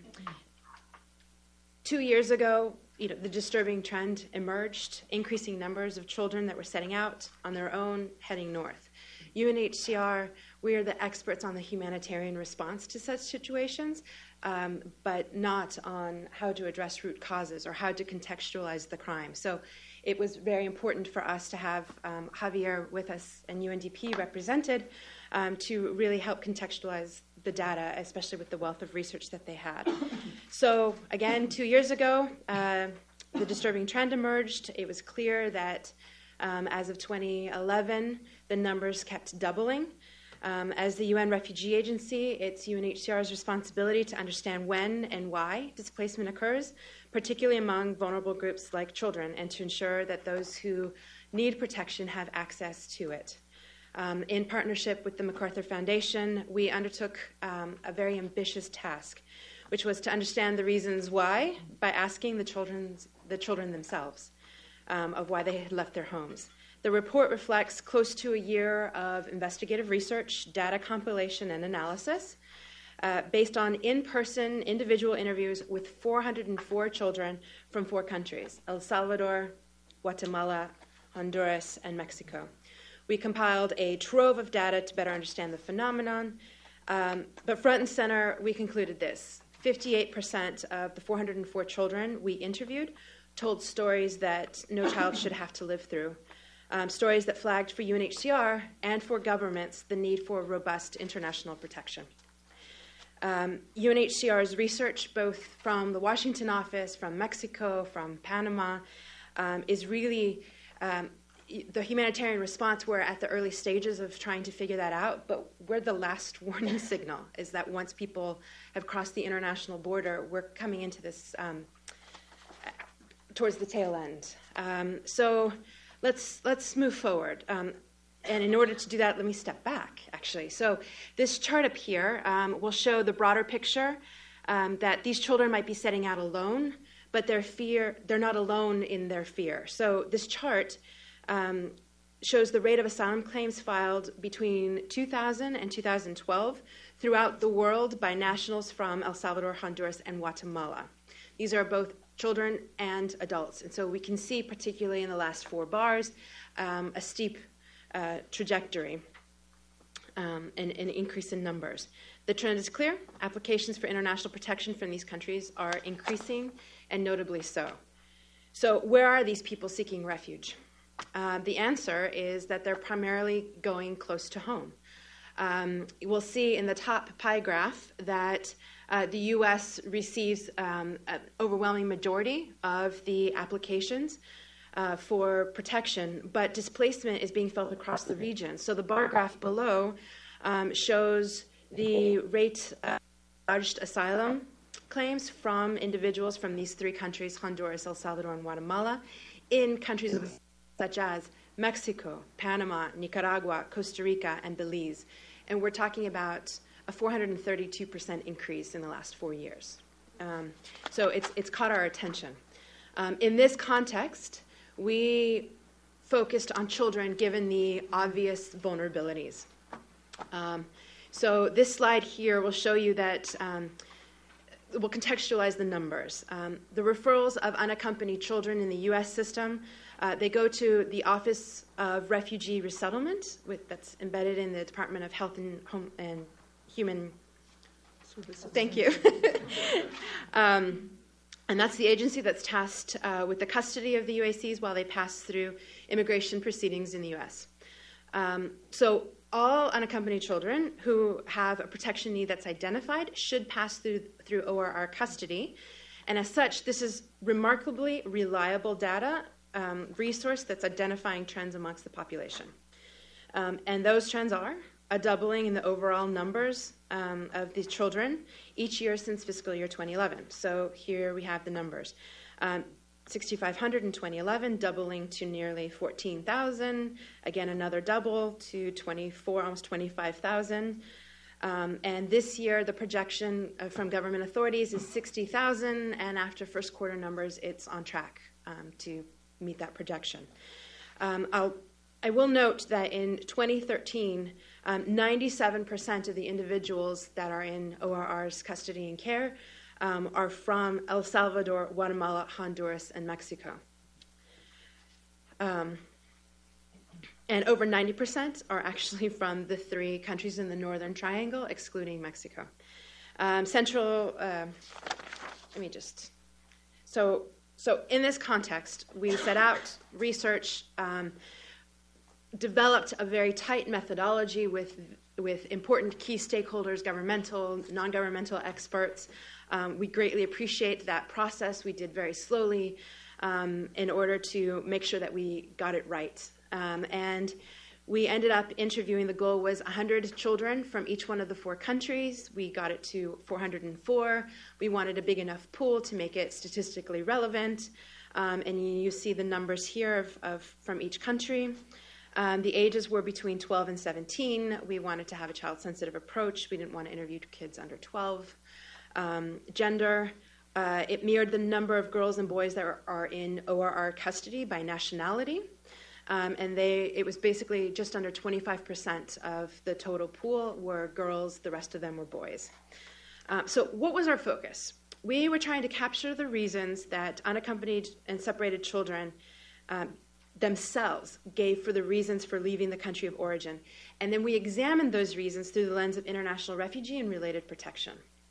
2 years ago, the disturbing trend emerged, increasing numbers of children that were setting out on their own, heading north. UNHCR, we are the experts on the humanitarian response to such situations, but not on how to address root causes or how to contextualize the crime. So it was very important for us to have Javier with us and UNDP represented to really help contextualize the data, especially with the wealth of research that they had. So again, 2 years ago, the disturbing trend emerged. It was clear that as of 2011, the numbers kept doubling. As the UN Refugee Agency, it's UNHCR's responsibility to understand when and why displacement occurs, particularly among vulnerable groups like children, and to ensure that those who need protection have access to it. In partnership with the MacArthur Foundation, we undertook a very ambitious task, which was to understand the reasons why by asking the children themselves of why they had left their homes. The report reflects close to a year of investigative research, data compilation, and analysis based on in-person individual interviews with 404 children from 4 countries: El Salvador, Guatemala, Honduras, and Mexico. We compiled a trove of data to better understand the phenomenon, But front and center, we concluded this. 58% of the 404 children we interviewed told stories that no child should have to live through, stories that flagged for UNHCR and for governments the need for robust international protection. UNHCR's research, both from the Washington office, from Mexico, from Panama, is really the humanitarian response. We're at the early stages of trying to figure that out, but we're the last warning signal, is that once people have crossed the international border, we're coming into this towards the tail end. So let's move forward. And in order to do that, let me step back, actually. So this chart up here will show the broader picture, that these children might be setting out alone, but they're not alone in their fear. So this chart shows the rate of asylum claims filed between 2000 and 2012 throughout the world by nationals from El Salvador, Honduras, and Guatemala. These are both children and adults. And so we can see, particularly in the last 4 bars, a steep trajectory, an increase in numbers. The trend is clear. Applications for international protection from these countries are increasing, and notably so. So where are these people seeking refuge? The answer is that they're primarily going close to home. We'll see in the top pie graph that the U.S. receives an overwhelming majority of the applications for protection, but displacement is being felt across the region. So the bar graph below shows the rate of lodged asylum claims from individuals from these 3 countries, Honduras, El Salvador, and Guatemala, in countries such as Mexico, Panama, Nicaragua, Costa Rica, and Belize. And we're talking about a 432% increase in the last 4 years. So it's caught our attention. In this context, we focused on children given the obvious vulnerabilities. So this slide here will show you that, we'll contextualize the numbers. The referrals of unaccompanied children in the U.S. system, they go to the Office of Refugee Resettlement, that's embedded in the Department of Health and Home and Human Services. Thank you. And that's the agency that's tasked with the custody of the UACs while they pass through immigration proceedings in the U.S. So all unaccompanied children who have a protection need that's identified should pass through ORR custody. And as such, this is remarkably reliable data resource that's identifying trends amongst the population. And those trends are a doubling in the overall numbers of these children each year since fiscal year 2011. So here we have the numbers. 6,500 in 2011, doubling to nearly 14,000. Again, another double to 24, almost 25,000. And this year, the projection from government authorities is 60,000, and after first quarter numbers, it's on track to meet that projection. I will note that in 2013, 97% of the individuals that are in ORR's custody and care are from El Salvador, Guatemala, Honduras, and Mexico. And over 90% are actually from the 3 countries in the Northern Triangle, excluding Mexico. So in this context, we set out research, developed a very tight methodology with important key stakeholders, governmental, non-governmental experts. We greatly appreciate that process. We did very slowly in order to make sure that we got it right. And we ended up interviewing, the goal was 100 children from each one of the 4 countries. We got it to 404. We wanted a big enough pool to make it statistically relevant. And you see the numbers here from each country. The ages were between 12 and 17. We wanted to have a child-sensitive approach. We didn't want to interview kids under 12. Gender, it mirrored the number of girls and boys that are in ORR custody by nationality. And it was basically just under 25% of the total pool were girls. The rest of them were boys. So what was our focus? We were trying to capture the reasons that unaccompanied and separated children themselves gave for the reasons for leaving the country of origin. And then we examined those reasons through the lens of international refugee and related protection.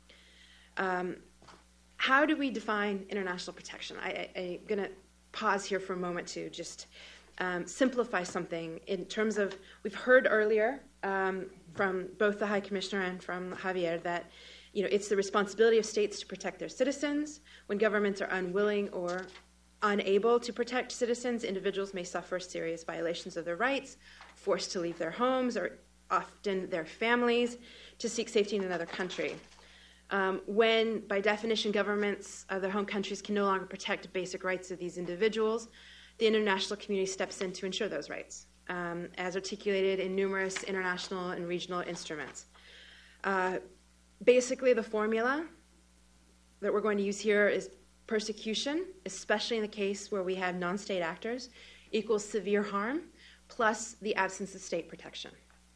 How do we define international protection? I'm going to pause here for a moment to just simplify something in terms of, we've heard earlier from both the High Commissioner and from Javier that it's the responsibility of states to protect their citizens. When governments are unwilling or unable to protect citizens, individuals may suffer serious violations of their rights, forced to leave their homes or often their families to seek safety in another country. When, by definition, governments of their home countries can no longer protect basic rights of these individuals, the international community steps in to ensure those rights, as articulated in numerous international and regional instruments. Basically, the formula that we're going to use here is persecution, especially in the case where we have non-state actors, equals severe harm, plus the absence of state protection.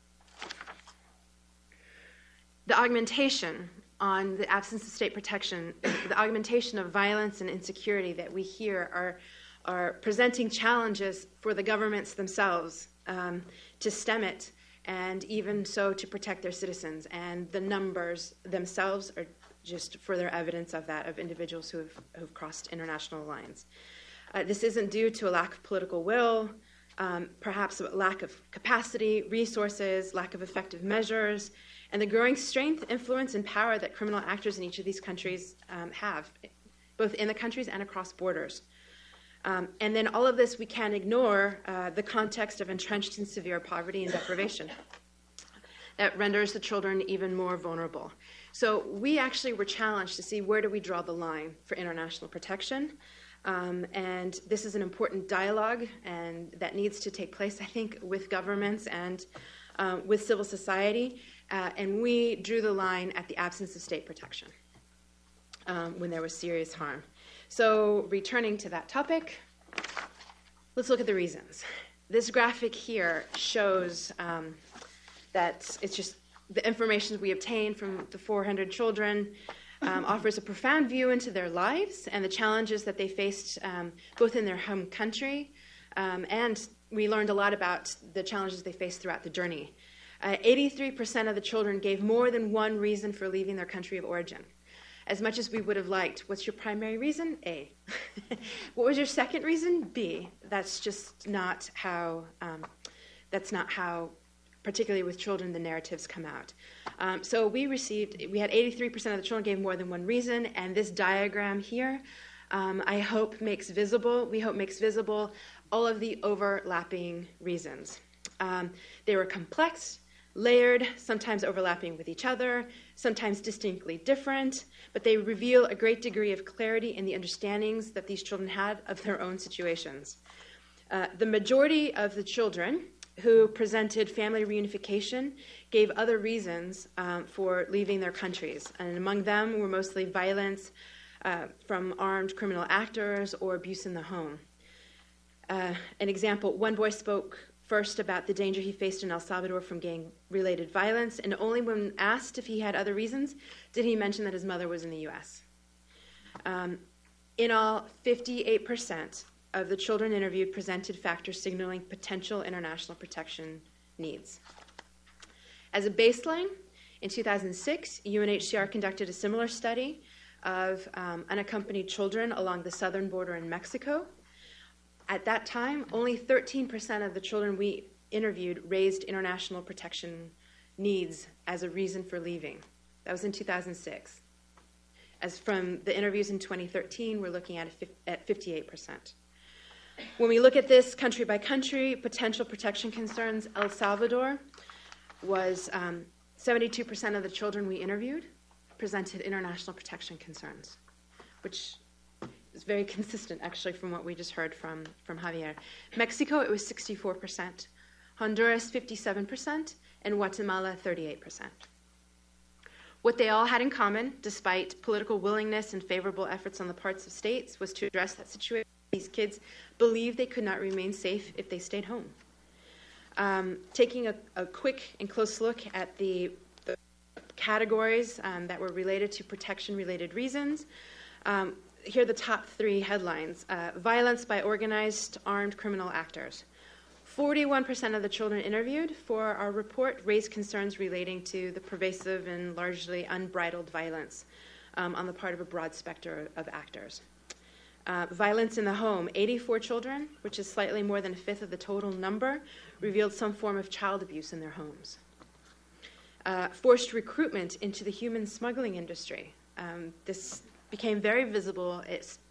The augmentation on the absence of state protection, the augmentation of violence and insecurity that we hear are presenting challenges for the governments themselves to stem it, and even so to protect their citizens. And the numbers themselves are just further evidence of that, of individuals who've crossed international lines. This isn't due to a lack of political will, perhaps a lack of capacity, resources, lack of effective measures, and the growing strength, influence, and power that criminal actors in each of these countries have, both in the countries and across borders. And then all of this, we can't ignore the context of entrenched and severe poverty and deprivation that renders the children even more vulnerable. So we actually were challenged to see, where do we draw the line for international protection? And this is an important dialogue and that needs to take place, I think, with governments and with civil society. And we drew the line at the absence of state protection when there was serious harm. So returning to that topic, let's look at the reasons. This graphic here shows that it's just the information we obtained from the 400 children offers a profound view into their lives and the challenges that they faced both in their home country, and we learned a lot about the challenges they faced throughout the journey. 83% of the children gave more than one reason for leaving their country of origin. As much as we would have liked, what's your primary reason? A. What was your second reason? B. That's just not how, particularly with children, the narratives come out. So we had 83% of the children gave more than one reason, and this diagram here, we hope makes visible all of the overlapping reasons. They were complex, layered, sometimes overlapping with each other, sometimes distinctly different, but they reveal a great degree of clarity in the understandings that these children had of their own situations. The majority of the children who presented family reunification gave other reasons for leaving their countries, and among them were mostly violence from armed criminal actors or abuse in the home. An example, one boy spoke first about the danger he faced in El Salvador from gang-related violence, and only when asked if he had other reasons did he mention that his mother was in the U.S. In all, 58% of the children interviewed presented factors signaling potential international protection needs. As a baseline, in 2006, UNHCR conducted a similar study of unaccompanied children along the southern border in Mexico. At that time, only 13% of the children we interviewed raised international protection needs as a reason for leaving. That was in 2006. As from the interviews in 2013, we're looking at 58%. When we look at this country by country, potential protection concerns, El Salvador was 72% of the children we interviewed presented international protection concerns, which is very consistent, actually, from what we just heard from Javier. Mexico, it was 64%, Honduras, 57%, and Guatemala, 38%. What they all had in common, despite political willingness and favorable efforts on the parts of states, was to address that situation. These kids believed they could not remain safe if they stayed home. Taking a quick and close look at the categories that were related to protection-related reasons, here are the top 3 headlines. Violence by organized armed criminal actors. 41% of the children interviewed for our report raised concerns relating to the pervasive and largely unbridled violence on the part of a broad spectrum of actors. Violence in the home. 84 children, which is slightly more than a fifth of the total number, revealed some form of child abuse in their homes. Forced recruitment into the human smuggling industry. This became very visible,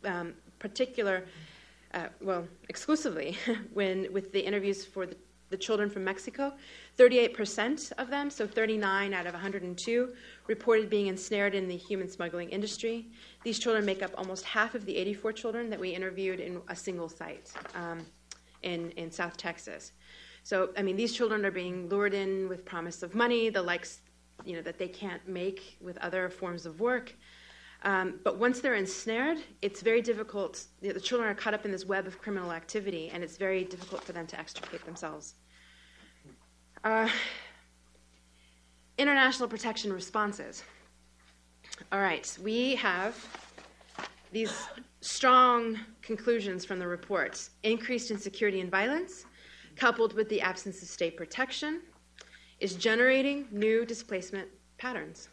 exclusively with the interviews for the children from Mexico. 38% of them, so 39 out of 102, reported being ensnared in the human smuggling industry. These children make up almost half of the 84 children that we interviewed in a single site in South Texas. So, I mean, these children are being lured in with promise of money, the likes, that they can't make with other forms of work. But once they're ensnared, it's very difficult. The children are caught up in this web of criminal activity, and it's very difficult for them to extricate themselves. International protection responses. All right, we have these strong conclusions from the report. Increased insecurity and violence, coupled with the absence of state protection, is generating new displacement patterns.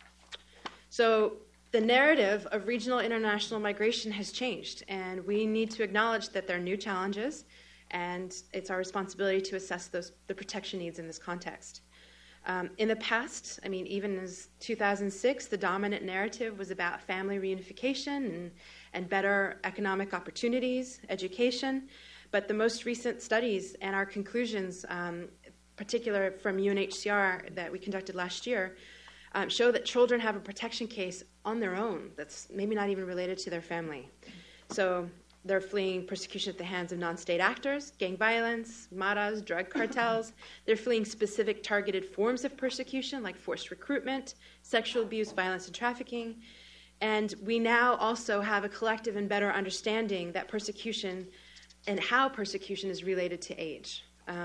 So the narrative of regional international migration has changed, and we need to acknowledge that there are new challenges, and it's our responsibility to assess the protection needs in this context. In the past, even as 2006, the dominant narrative was about family reunification and better economic opportunities, education, but the most recent studies and our conclusions, particular from UNHCR that we conducted last year, show that children have a protection case on their own that's maybe not even related to their family. So they're fleeing persecution at the hands of non-state actors, gang violence, maras, drug cartels. They're fleeing specific targeted forms of persecution like forced recruitment, sexual abuse, violence, and trafficking. And we now also have a collective and better understanding that persecution and how persecution is related to age.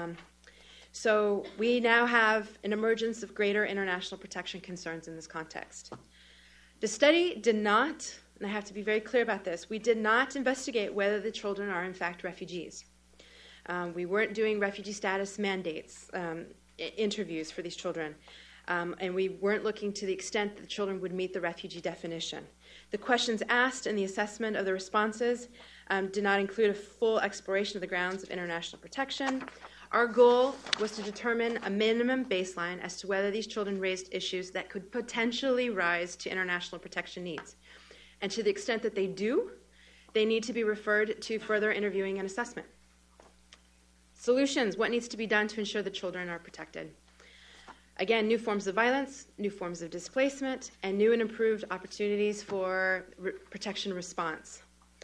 So we now have an emergence of greater international protection concerns in this context. The study did not, and I have to be very clear about this, we did not investigate whether the children are in fact refugees. We weren't doing refugee status mandates, interviews for these children, and we weren't looking to the extent that the children would meet the refugee definition. The questions asked and the assessment of the responses did not include a full exploration of the grounds of international protection. Our goal was to determine a minimum baseline as to whether these children raised issues that could potentially rise to international protection needs. And to the extent that they do, they need to be referred to further interviewing and assessment. Solutions: what needs to be done to ensure the children are protected? Again, new forms of violence, new forms of displacement, and new and improved opportunities for protection response.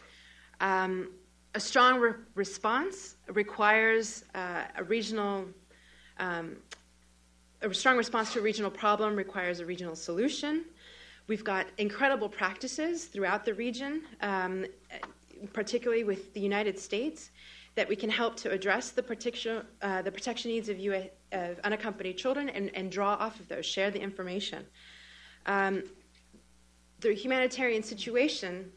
A strong response requires a strong response to a regional problem requires a regional solution. We've got incredible practices throughout the region, particularly with the United States, that we can help to address the protection needs of unaccompanied children and draw off of those, share the information. The humanitarian situation,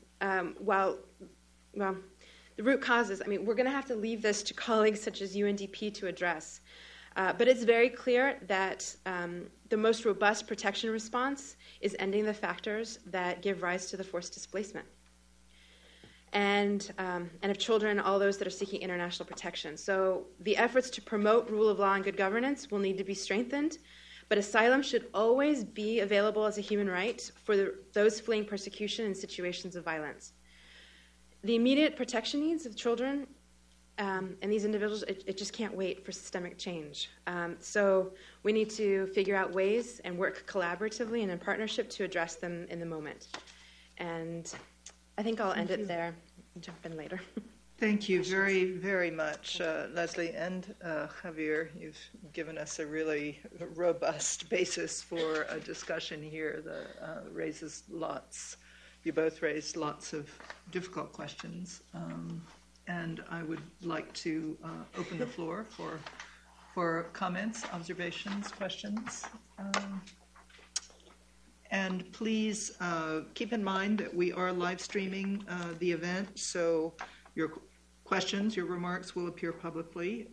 the root causes, we're going to have to leave this to colleagues such as UNDP to address. But it's very clear that the most robust protection response is ending the factors that give rise to the forced displacement. And of children, all those that are seeking international protection. So the efforts to promote rule of law and good governance will need to be strengthened, but asylum should always be available as a human right for those fleeing persecution in situations of violence. The immediate protection needs of children and these individuals, it just can't wait for systemic change. So we need to figure out ways and work collaboratively and in partnership to address them in the moment. And I think I'll end it there and jump in later. Thank you very, very much, Leslie and Javier. You've given us a really robust basis for a discussion here that raises lots. You both raised lots of difficult questions. And I would like to open the floor for comments, observations, questions. And please keep in mind that we are live streaming the event, so your questions, your remarks will appear publicly.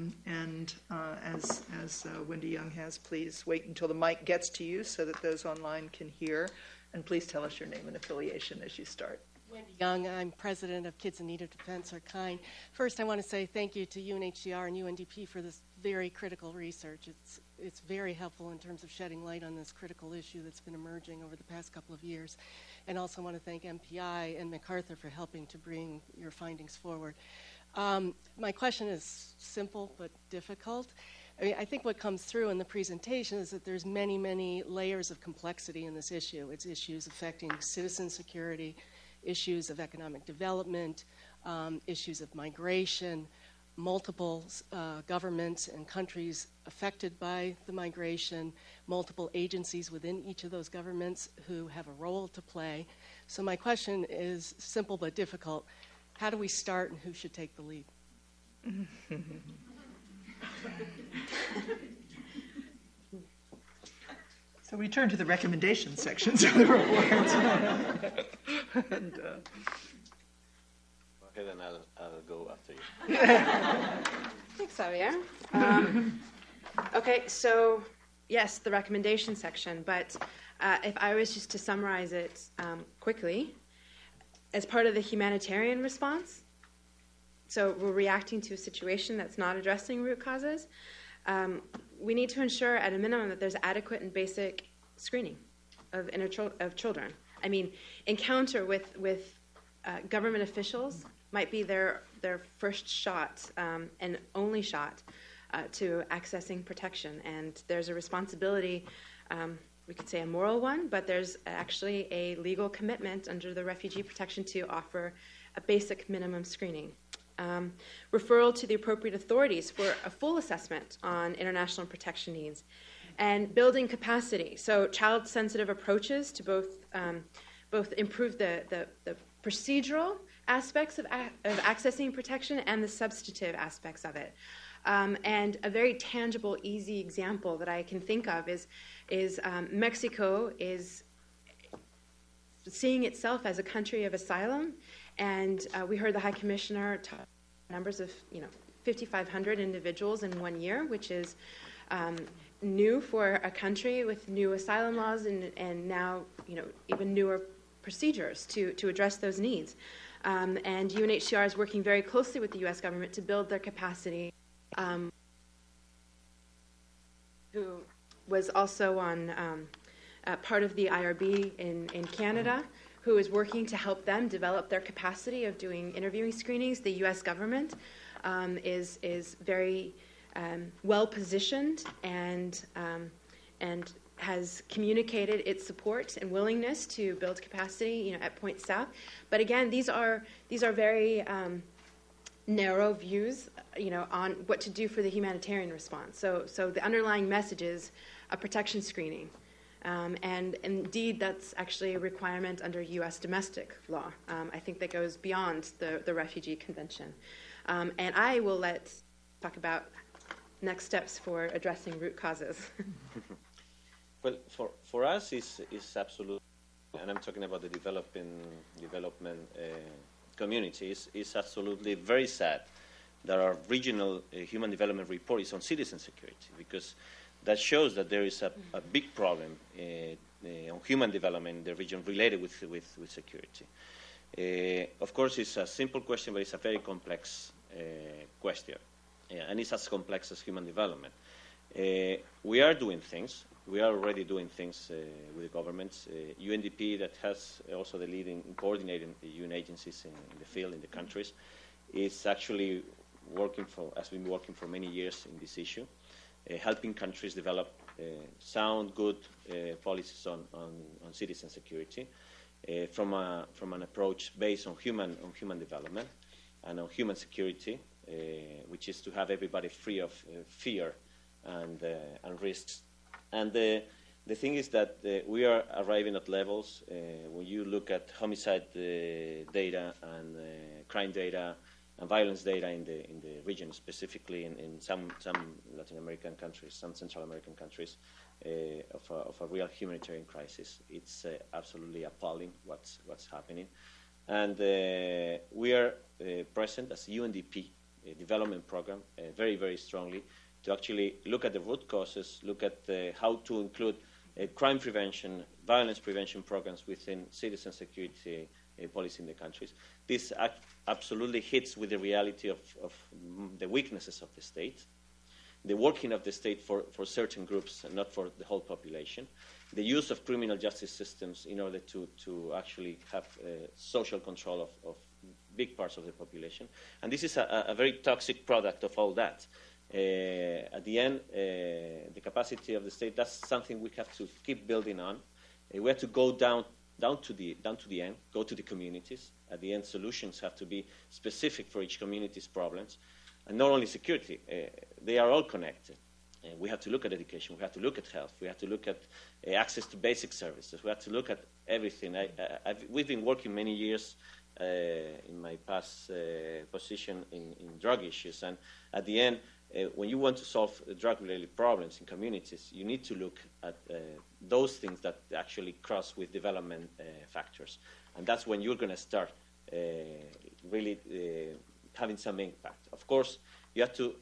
As Wendy Young has, please wait until the mic gets to you so that those online can hear. And please tell us your name and affiliation as you start. Wendy Young, I'm president of Kids in Need of Defense, or KIND. First, I want to say thank you to UNHCR and UNDP for this very critical research. It's very helpful in terms of shedding light on this critical issue that's been emerging over the past couple of years. And also want to thank MPI and MacArthur for helping to bring your findings forward. My question is simple but difficult. I think what comes through in the presentation is that there's many, many layers of complexity in this issue. It's issues affecting citizen security, issues of economic development, issues of migration, multiple governments and countries affected by the migration, multiple agencies within each of those governments who have a role to play. So my question is simple but difficult. How do we start and who should take the lead? So we turn to the recommendation sections of the report. And, Go ahead and I'll go after you. Thanks, Javier. Okay, so yes, the recommendation section, but if I was just to summarize it quickly, as part of the humanitarian response, so we're reacting to a situation that's not addressing root causes, we need to ensure at a minimum that there's adequate and basic screening of children. I mean, encounter with government officials might be their first shot and only shot to accessing protection. And there's a responsibility, we could say a moral one, but there's actually a legal commitment under the Refugee Protection to offer a basic minimum screening. Referral to the appropriate authorities for a full assessment on international protection needs, and building capacity. So child-sensitive approaches to both improve the procedural aspects of accessing protection and the substantive aspects of it. And a very tangible, easy example that I can think of is Mexico is seeing itself as a country of asylum. And we heard the High Commissioner talk numbers of 5,500 individuals in 1 year, which is new for a country with new asylum laws and now even newer procedures to address those needs. And UNHCR is working very closely with the U.S. government to build their capacity. Who was also on part of the IRB in Canada, who is working to help them develop their capacity of doing interviewing screenings. The U.S. government is very well positioned and has communicated its support and willingness to build capacity, at Point South. But again, these are very narrow views, on what to do for the humanitarian response. So the underlying message is a protection screening. And indeed, that's actually a requirement under U.S. domestic law. I think that goes beyond the Refugee Convention. And I will talk about next steps for addressing root causes. Well, for us, it's absolutely, and I'm talking about the development communities, it's absolutely very sad that our regional human development report is on citizen security, because that shows that there is a big problem on human development in the region related with security. Of course, it's a simple question, but it's a very complex question, and it's as complex as human development. We are doing things. We are already doing things with the governments. UNDP, that has also the lead in coordinating the UN agencies in the field, in the countries, is actually has been working for many years in this issue, helping countries develop sound, good policies on citizen security from an approach based on human development and on human security, which is to have everybody free of fear and risks. And the thing is that we are arriving at levels, when you look at homicide data and crime data and violence data in the region, specifically in some Latin American countries, some Central American countries, of a real humanitarian crisis. It's absolutely appalling what's happening. And we are present as UNDP development program very, very strongly to actually look at the root causes, look at how to include crime prevention, violence prevention programs within citizen security policy in the countries. This absolutely hits with the reality of the weaknesses of the state, the working of the state for certain groups and not for the whole population, the use of criminal justice systems in order to actually have social control of big parts of the population. And this is a very toxic product of all that. At the end, the capacity of the state, that's something we have to keep building on. We have to go down to the end, go to the communities. At the end, solutions have to be specific for each community's problems. And not only security, they are all connected. We have to look at education, we have to look at health, we have to look at access to basic services, we have to look at everything. We've been working many years in my past position in drug issues, and at the end, when you want to solve drug-related problems in communities, you need to look at those things that actually cross with development factors. And that's when you're going to start really having some impact. Of course, you have to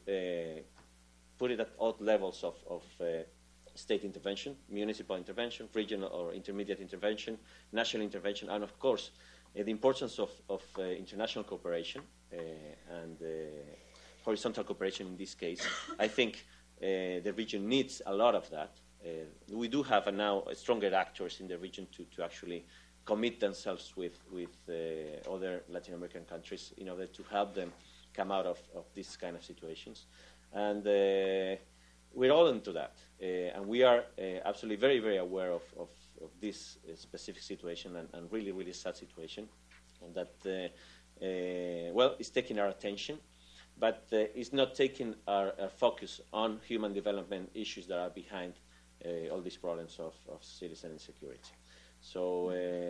put it at all levels of state intervention, municipal intervention, regional or intermediate intervention, national intervention, and of course, the importance of international cooperation and horizontal cooperation in this case. I think the region needs a lot of that. We do have now stronger actors in the region to actually commit themselves with other Latin American countries in order to help them come out of these kind of situations. And we're all into that. And we are absolutely very, very aware of this specific situation and really, really sad situation that, well, it's taking our attention, but it's not taking our focus on human development issues that are behind all these problems of citizen insecurity. So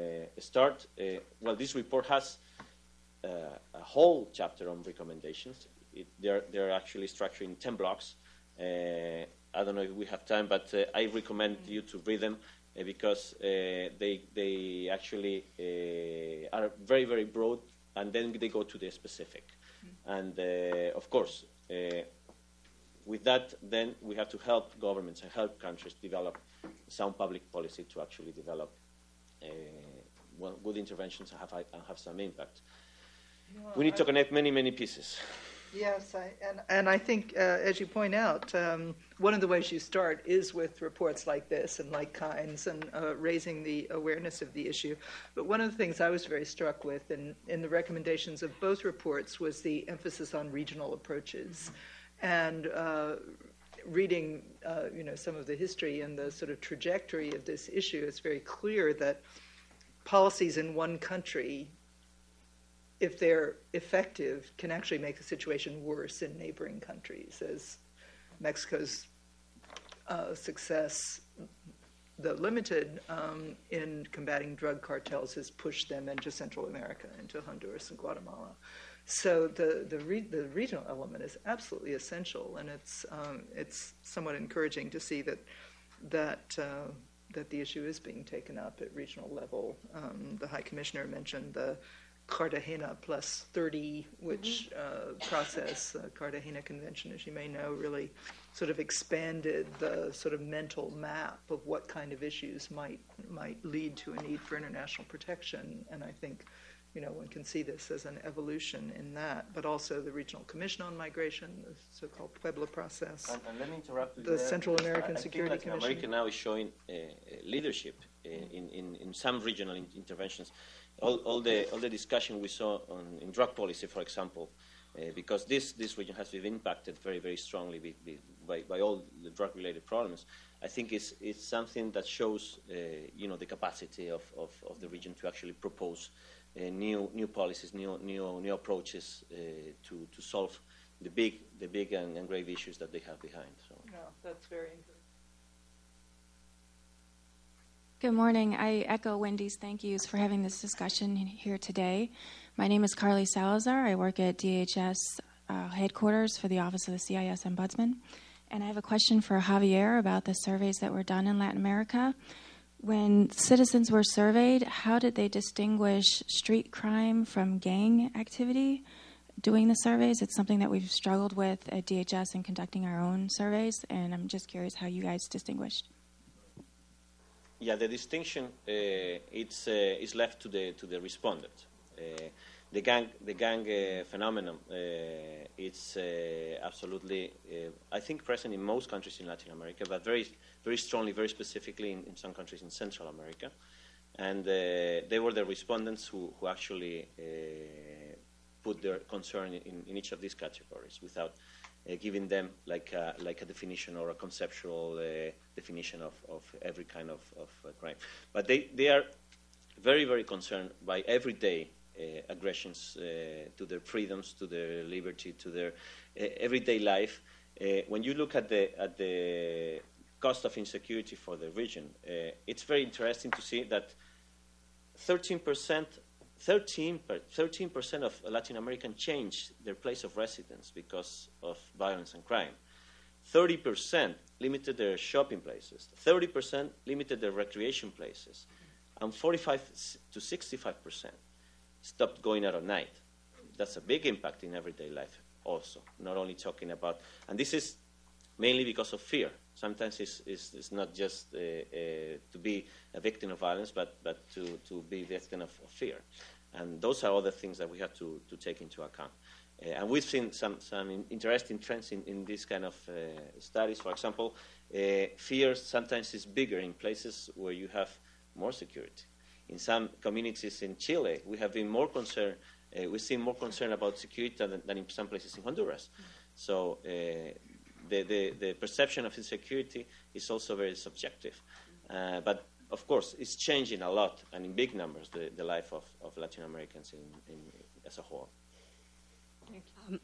well, this report has a whole chapter on recommendations. They're actually structured in 10 blocks. I don't know if we have time, but I recommend you to read them because they actually are very, very broad, and then they go to the specific. And of course, with that, then we have to help governments and help countries develop sound public policy to actually develop well, good interventions and have some impact. We need to connect many, many pieces. Yes, and I think, as you point out, one of the ways you start is with reports like this and like KINDS and raising the awareness of the issue. But one of the things I was very struck with in the recommendations of both reports was the emphasis on regional approaches. And reading, some of the history and the sort of trajectory of this issue, it's very clear that policies in one country, if they're effective, can actually make the situation worse in neighboring countries, as Mexico's success, though limited, in combating drug cartels has pushed them into Central America, into Honduras and Guatemala. So the regional element is absolutely essential, and it's somewhat encouraging to see that the issue is being taken up at regional level. The High Commissioner mentioned the Cartagena Plus 30, which process, Cartagena Convention, as you may know, really sort of expanded the sort of mental map of what kind of issues might lead to a need for international protection. And I think, one can see this as an evolution in that, but also the Regional Commission on Migration, the so-called Puebla process. And let me interrupt you the there, Central American Security Latin Commission. America now is showing leadership in some regional interventions. All the discussion we saw in drug policy, for example, because this region has been impacted very, very strongly by all the drug-related problems. I think it's something that shows the capacity of the region to actually propose new policies, new approaches to solve the big and grave issues that they have behind. So. No, that's very encouraging. Good morning. I echo Wendy's thank yous for having this discussion here today. My name is Carly Salazar. I work at DHS headquarters for the Office of the CIS Ombudsman. And I have a question for Javier about the surveys that were done in Latin America. When citizens were surveyed, how did they distinguish street crime from gang activity doing the surveys? It's something that we've struggled with at DHS in conducting our own surveys, and I'm just curious how you guys distinguished. Yeah, the distinction is left to the respondent. The gang phenomenon it's absolutely, I think, present in most countries in Latin America, but very, very strongly, very specifically in some countries in Central America. And they were the respondents who actually put their concern in each of these categories without giving them like a definition or a conceptual definition of every kind of crime. But they are very, very concerned by everyday aggressions to their freedoms, to their liberty, to their everyday life. When you look at the cost of insecurity for the region, it's very interesting to see that 13% of Latin Americans changed their place of residence because of violence and crime. 30% limited their shopping places. 30% limited their recreation places. And 45 to 65% stopped going out at night. That's a big impact in everyday life also, not only talking about, and this is mainly because of fear. Sometimes it's not just to be a victim of violence, but to be a victim of fear. And those are other things that we have to take into account. And we've seen some interesting trends in these kind of studies. For example, fear sometimes is bigger in places where you have more security. In some communities in Chile, we have been more concerned. We've seen more concern about security than in some places in Honduras. So the perception of insecurity is also very subjective. But of course, it's changing a lot and in big numbers the life of Latin Americans as a whole. Thank you.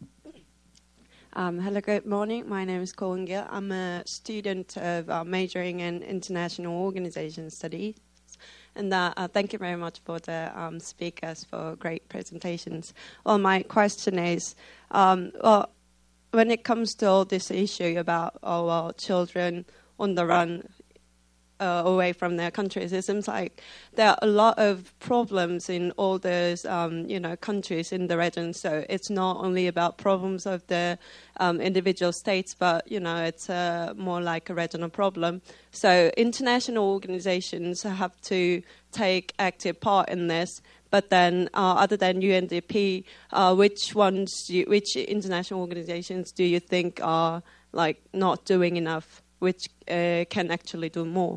Hello, good morning. My name is Colin Gill. I'm a student of majoring in international organization studies. And thank you very much for the speakers for great presentations. Well, my question is, when it comes to all this issue about our children on the run away from their countries, it seems like there are a lot of problems in all those, countries in the region. So it's not only about problems of the individual states, but, it's more like a regional problem. So international organizations have to take active part in this. But then, other than UNDP, which international organizations do you think are like not doing enough, which can actually do more?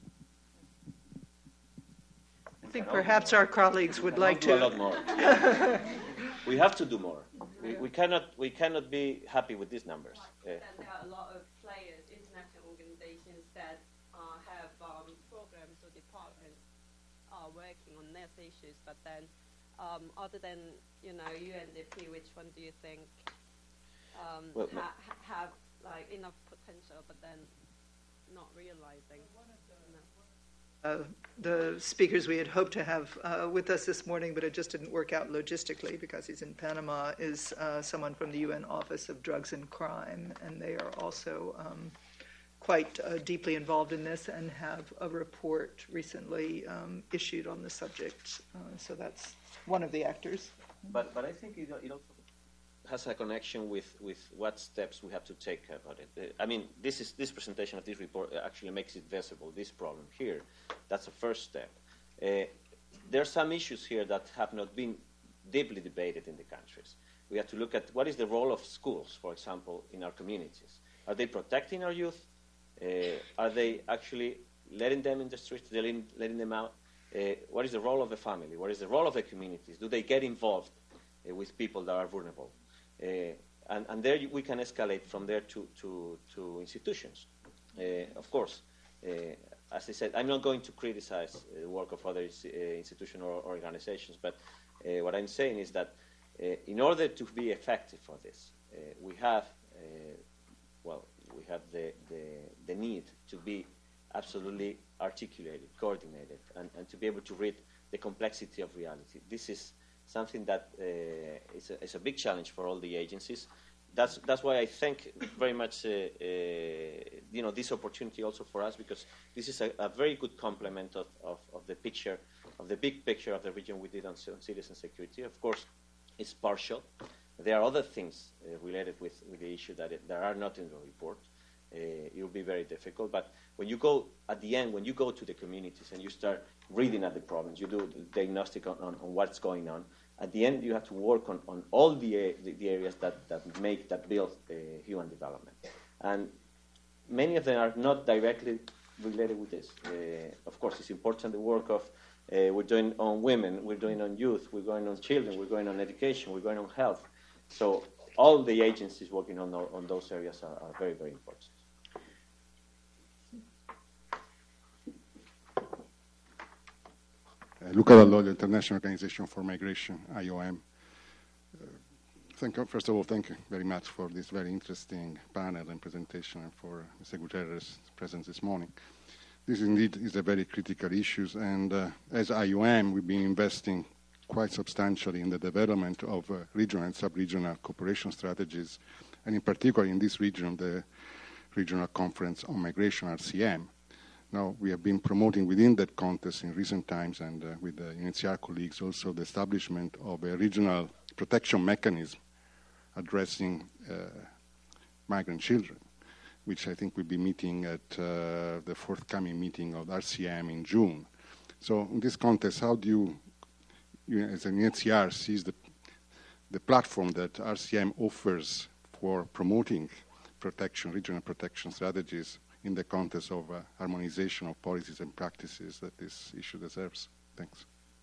I think perhaps our colleagues would like to do a lot more. We have to do more. We cannot be happy with these numbers. There are a lot of players, international organizations that have programs or departments working on these issues. But then, other than UNDP, which one do you think have like enough potential, but then not realizing? The speakers we had hoped to have with us this morning, but it just didn't work out logistically because he's in Panama, is someone from the UN Office of Drugs and Crime, and they are also quite deeply involved in this and have a report recently issued on the subject. So that's one of the actors. But I think it also has a connection with what steps we have to take about it. I mean, this presentation of this report actually makes it visible, this problem here. That's the first step. There are some issues here that have not been deeply debated in the countries. We have to look at what is the role of schools, for example, in our communities. Are they protecting our youth? Are they actually letting them in the streets, letting them out? What is the role of the family? What is the role of the communities? Do they get involved with people that are vulnerable? And there we can escalate from there to institutions. Of course, as I said, I'm not going to criticize the work of other institutions or organizations, but what I'm saying is that in order to be effective for this, we have the need to be absolutely articulated, coordinated, and to be able to read the complexity of reality. This is something that is a big challenge for all the agencies. That's why I thank very much this opportunity also for us, because this is a very good complement of the picture, of the big picture of the region we did on citizen security. Of course, it's partial. There are other things related with the issue that are not in the report. It will be very difficult. But when you go, at the end, when you go to the communities and you start reading at the problems, you do the diagnostic on what's going on, at the end you have to work on all the areas that build human development. And many of them are not directly related with this. Of course, it's important the work of we're doing on women, we're doing on youth, we're going on children, we're going on education, we're going on health. So all the agencies working on those areas are very, very important. Luca Dall'Olio, International Organization for Migration, IOM. First of all, thank you very much for this very interesting panel and presentation, and for Mr. Gutierrez's presence this morning. This indeed is a very critical issue, and as IOM, we've been investing quite substantially in the development of regional and sub-regional cooperation strategies, and in particular in this region, the Regional Conference on Migration, RCM. Now, we have been promoting within that context in recent times, and with the UNHCR colleagues also, the establishment of a regional protection mechanism addressing migrant children, which I think will be meeting at the forthcoming meeting of RCM in June. So in this context, how do you as an UNHCR sees the platform that RCM offers for promoting protection, regional protection strategies in the context of harmonization of policies and practices that this issue deserves? Thanks.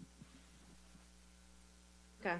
Okay.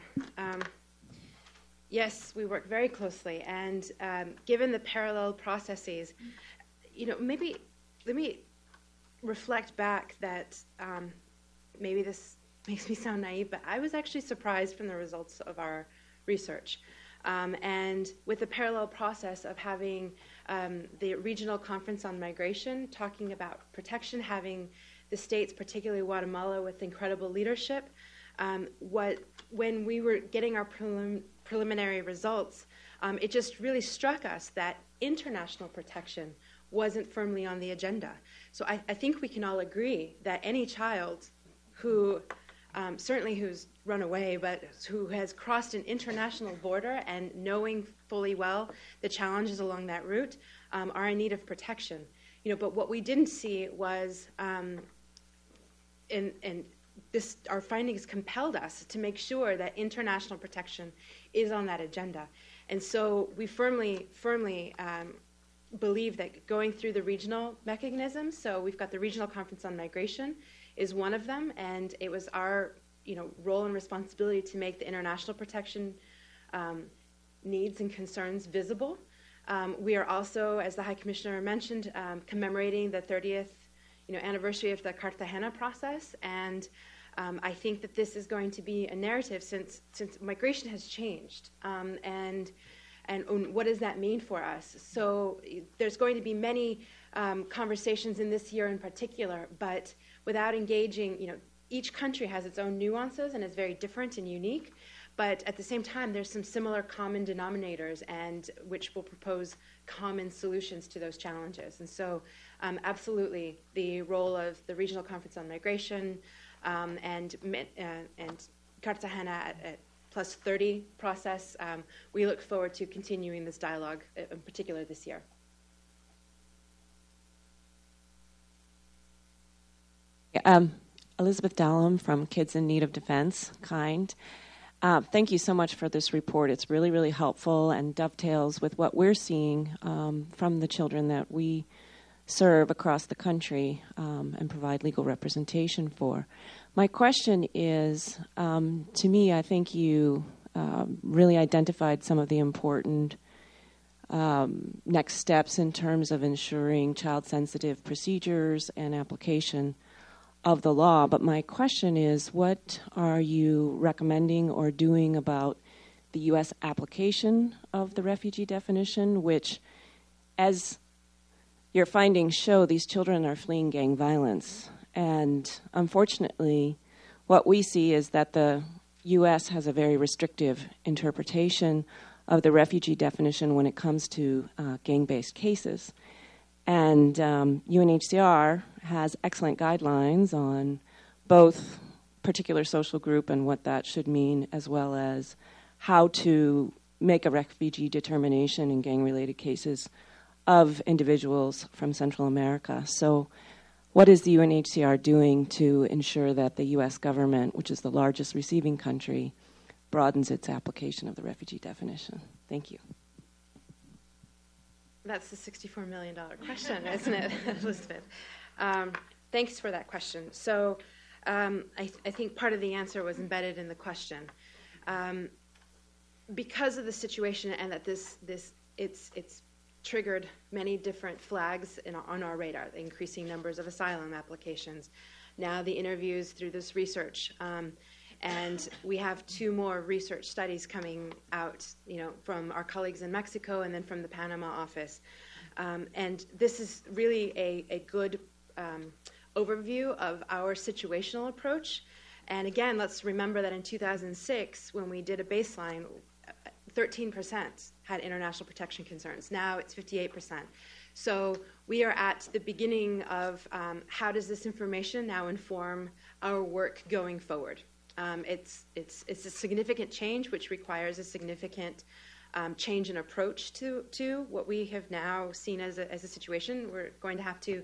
Yes, we work very closely, and given the parallel processes, maybe let me reflect back that maybe this makes me sound naive, but I was actually surprised from the results of our research. And with the parallel process of having the Regional Conference on Migration talking about protection, having the states, particularly Guatemala, with incredible leadership, when we were getting our preliminary results, it just really struck us that international protection wasn't firmly on the agenda. So I think we can all agree that any child who certainly who's run away, but who has crossed an international border and knowing fully well the challenges along that route are in need of protection. But what we didn't see was, our findings compelled us to make sure that international protection is on that agenda. And so we firmly believe that going through the regional mechanisms, so we've got the Regional Conference on Migration is one of them, and it was our role and responsibility to make the international protection needs and concerns visible. We are also, as the High Commissioner mentioned, commemorating the 30th anniversary of the Cartagena process, and I think that this is going to be a narrative since migration has changed, and what does that mean for us? So there's going to be many conversations in this year in particular, but without engaging, each country has its own nuances and is very different and unique, but at the same time, there's some similar common denominators, and which will propose common solutions to those challenges. And so absolutely, the role of the Regional Conference on Migration and Cartagena at Plus 30 process, we look forward to continuing this dialogue, in particular this year. Elizabeth Dallum from Kids in Need of Defense, KIND. Thank you so much for this report. It's really, really helpful and dovetails with what we're seeing from the children that we serve across the country and provide legal representation for. My question is, to me, I think you really identified some of the important next steps in terms of ensuring child-sensitive procedures and application of the law. But my question is, what are you recommending or doing about the U.S. application of the refugee definition, which, as your findings show, these children are fleeing gang violence. And unfortunately, what we see is that the U.S. has a very restrictive interpretation of the refugee definition when it comes to gang-based cases. And UNHCR has excellent guidelines on both particular social group and what that should mean, as well as how to make a refugee determination in gang-related cases of individuals from Central America. So what is the UNHCR doing to ensure that the U.S. government, which is the largest receiving country, broadens its application of the refugee definition? Thank you. That's the $64 million question, isn't it, Elizabeth? Thanks for that question. So I think part of the answer was embedded in the question. Because of the situation and that it's triggered many different flags on our radar, the increasing numbers of asylum applications, now the interviews through this research, and we have 2 more research studies coming out, from our colleagues in Mexico and then from the Panama office. And this is really a good overview of our situational approach. And again, let's remember that in 2006, when we did a baseline, 13% had international protection concerns. Now it's 58%. So we are at the beginning of how does this information now inform our work going forward. It's a significant change, which requires a significant change in approach to what we have now seen as a situation. We're going to have to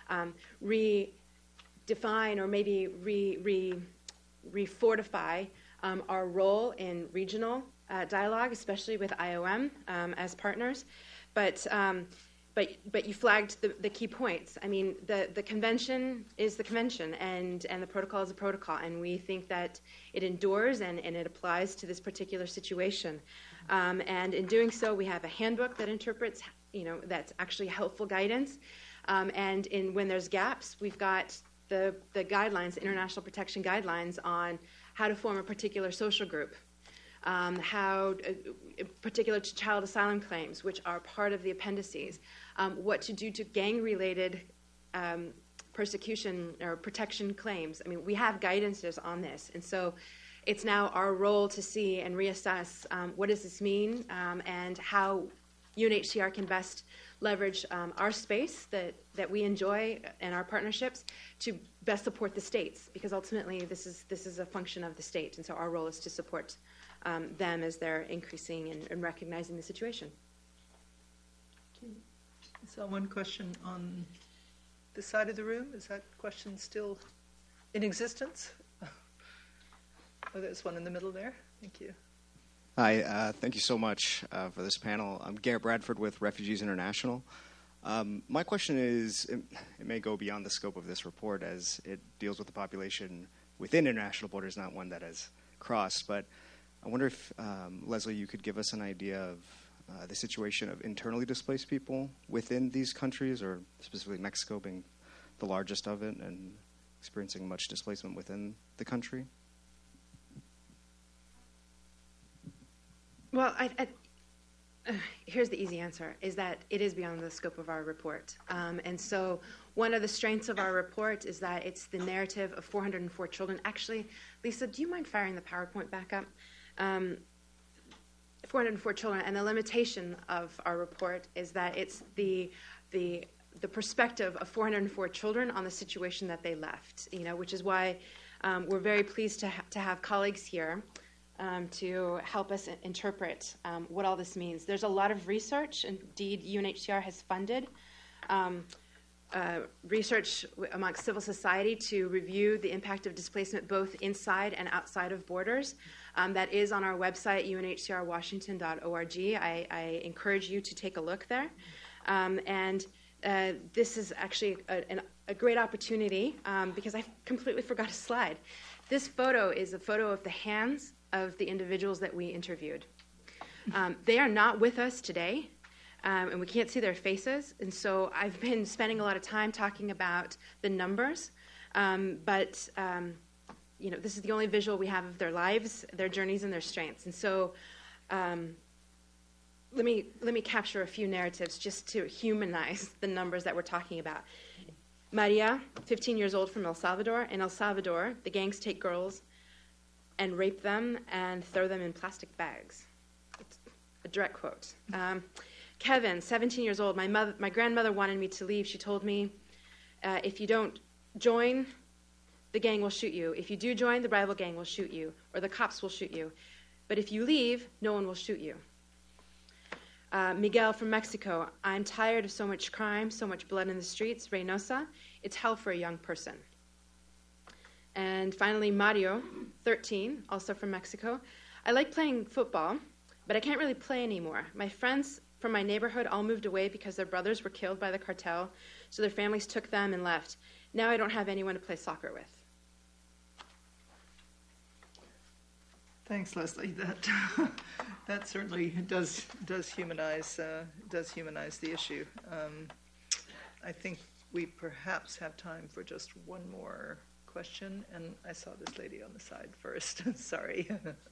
redefine or maybe re-fortify our role in regional dialogue, especially with IOM as partners. But you flagged the key points. I mean, the convention is the convention, and the protocol is a protocol, and we think that it endures and it applies to this particular situation. And in doing so, we have a handbook that interprets, that's actually helpful guidance. And when there's gaps, we've got the guidelines, the international protection guidelines on how to form a particular social group. How particular to child asylum claims, which are part of the appendices, what to do to gang-related persecution or protection claims. I mean, we have guidances on this, and so it's now our role to see and reassess what does this mean and how UNHCR can best leverage our space that we enjoy and our partnerships to best support the states, because ultimately this is a function of the state, and so our role is to support them as they're increasing and recognizing the situation. I saw one question on this side of the room. Is that question still in existence? Oh, there's one in the middle there. Thank you. Hi, thank you so much for this panel. I'm Garrett Bradford with Refugees International. My question is, it may go beyond the scope of this report as it deals with the population within international borders, not one that has crossed, but I wonder if, Leslie, you could give us an idea of the situation of internally displaced people within these countries, or specifically Mexico being the largest of it and experiencing much displacement within the country. Well, here's the easy answer, is that it is beyond the scope of our report. And so one of the strengths of our report is that it's the narrative of 404 children. Actually, Lisa, do you mind firing the PowerPoint back up? 404 children, and the limitation of our report is that it's the perspective of 404 children on the situation that they left, which is why we're very pleased to have colleagues here to help us interpret what all this means. There's a lot of research. Indeed, UNHCR has funded research amongst civil society to review the impact of displacement both inside and outside of borders. That is on our website, unhcrwashington.org. I encourage you to take a look there. And this is actually a great opportunity because I completely forgot a slide. This photo is a photo of the hands of the individuals that we interviewed. They are not with us today, and we can't see their faces. And so I've been spending a lot of time talking about the numbers, but this is the only visual we have of their lives, their journeys, and their strengths. And so let me capture a few narratives just to humanize the numbers that we're talking about. Maria, 15 years old from El Salvador. In El Salvador, the gangs take girls and rape them and throw them in plastic bags. It's a direct quote. Kevin, 17 years old, my grandmother wanted me to leave. She told me, if you don't join, the gang will shoot you. If you do join, the rival gang will shoot you, or the cops will shoot you. But if you leave, no one will shoot you. Miguel from Mexico, I'm tired of so much crime, so much blood in the streets. Reynosa, it's hell for a young person. And finally, Mario, 13, also from Mexico. I like playing football, but I can't really play anymore. My friends from my neighborhood all moved away because their brothers were killed by the cartel, so their families took them and left. Now I don't have anyone to play soccer with. Thanks, Leslie. That certainly does humanize the issue. I think we perhaps have time for just one more question, and I saw this lady on the side first. Sorry.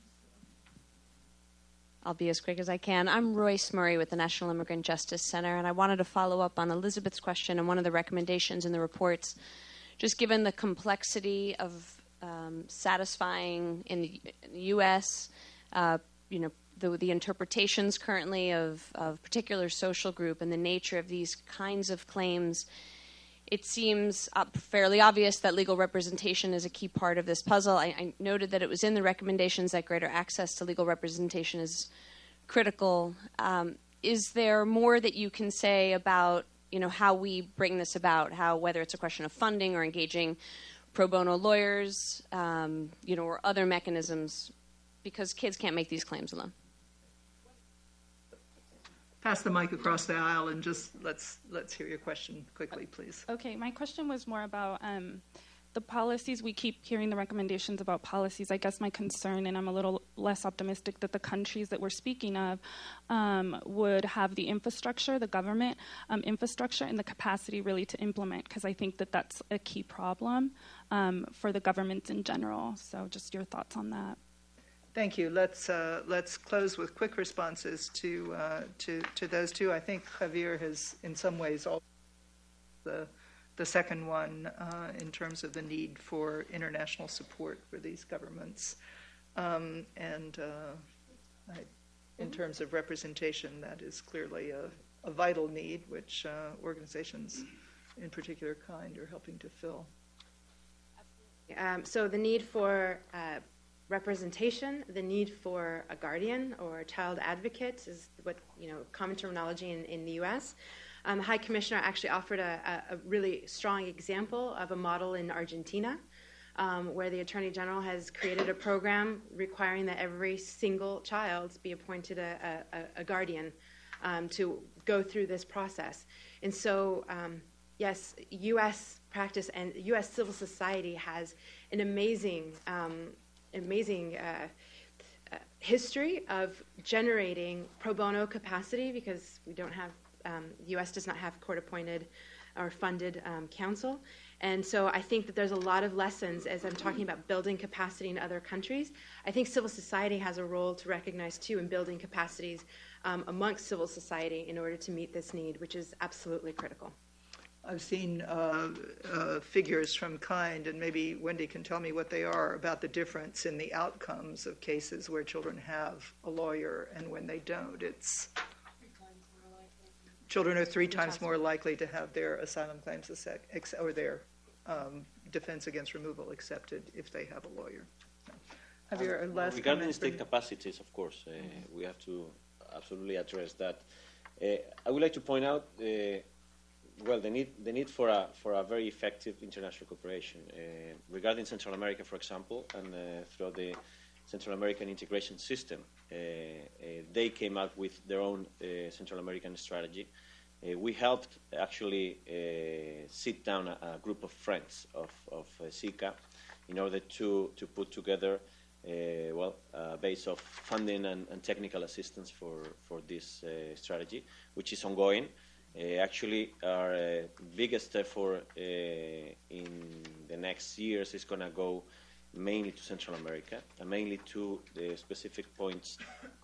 I'll be as quick as I can. I'm Royce Murray with the National Immigrant Justice Center, and I wanted to follow up on Elizabeth's question and one of the recommendations in the reports. Just given the complexity of satisfying in the U.S., the interpretations currently of particular social group and the nature of these kinds of claims, it seems fairly obvious that legal representation is a key part of this puzzle. I noted that it was in the recommendations that greater access to legal representation is critical. Is there more that you can say about how we bring this about, whether it's a question of funding or engaging pro bono lawyers, or other mechanisms, because kids can't make these claims alone? Pass the mic across the aisle and just let's hear your question quickly, please. Okay, my question was more about the policies. We keep hearing the recommendations about policies. I guess my concern, and I'm a little less optimistic, that the countries that we're speaking of would have the infrastructure, the government infrastructure, and the capacity really to implement, because I think that that's a key problem for the governments in general. So just your thoughts on that. Thank you. Let's close with quick responses to those two. I think Javier has, in some ways, all the second one in terms of the need for international support for these governments, and in terms of representation, that is clearly a vital need, which organizations, in particular kind, are helping to fill. So the need for representation, the need for a guardian or a child advocate is what common terminology in the U.S. The High Commissioner actually offered a really strong example of a model in Argentina, where the Attorney General has created a program requiring that every single child be appointed a guardian to go through this process. And so, yes, U.S. practice and U.S. civil society has an amazing history of generating pro bono capacity, because we don't have, the U.S. does not have court-appointed or funded counsel. And so I think that there's a lot of lessons as I'm talking about building capacity in other countries. I think civil society has a role to recognize, too, in building capacities amongst civil society in order to meet this need, which is absolutely critical. I've seen figures from KIND, and maybe Wendy can tell me what they are, about the difference in the outcomes of cases where children have a lawyer and when they don't. It's children are 3 times more likely to have their asylum claims or their defense against removal accepted if they have a lawyer. Javier, last regarding state capacities, of course, we have to absolutely address that. I would like to point out the need for a very effective international cooperation regarding Central America, for example, and through the Central American integration system. They came up with their own Central American strategy. We helped actually sit down a group of friends of SICA in order to put together a base of funding and technical assistance for this strategy, which is ongoing. Actually, our biggest effort in the next years is going to go mainly to Central America, and mainly to the specific points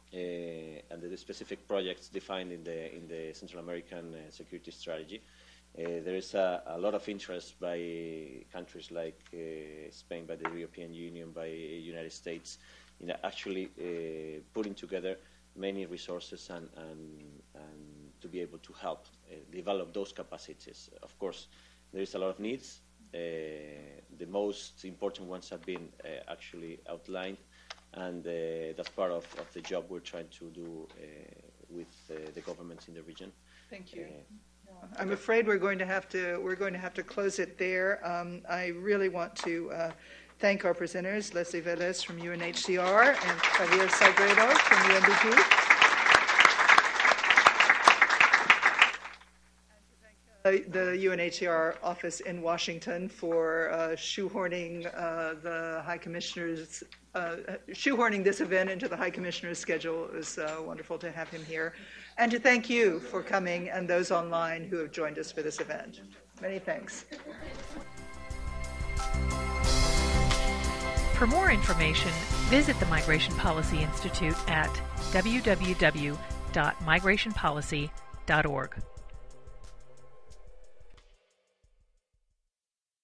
and the specific projects defined in the Central American security strategy. There is a lot of interest by countries like Spain, by the European Union, by the United States, in actually putting together many resources and to be able to help develop those capacities. Of course, there is a lot of needs. The most important ones have been actually outlined, and that's part of the job we're trying to do with the governments in the region. Thank you. I'm afraid we're going to have to close it there. I really want to thank our presenters, Leslie Velez from UNHCR and Javier Sagredo from UNDP. The UNHCR office in Washington for shoehorning the High Commissioner's shoehorning this event into the High Commissioner's schedule. It was wonderful to have him here, and to thank you for coming and those online who have joined us for this event. Many thanks. For more information, visit the Migration Policy Institute at www.migrationpolicy.org.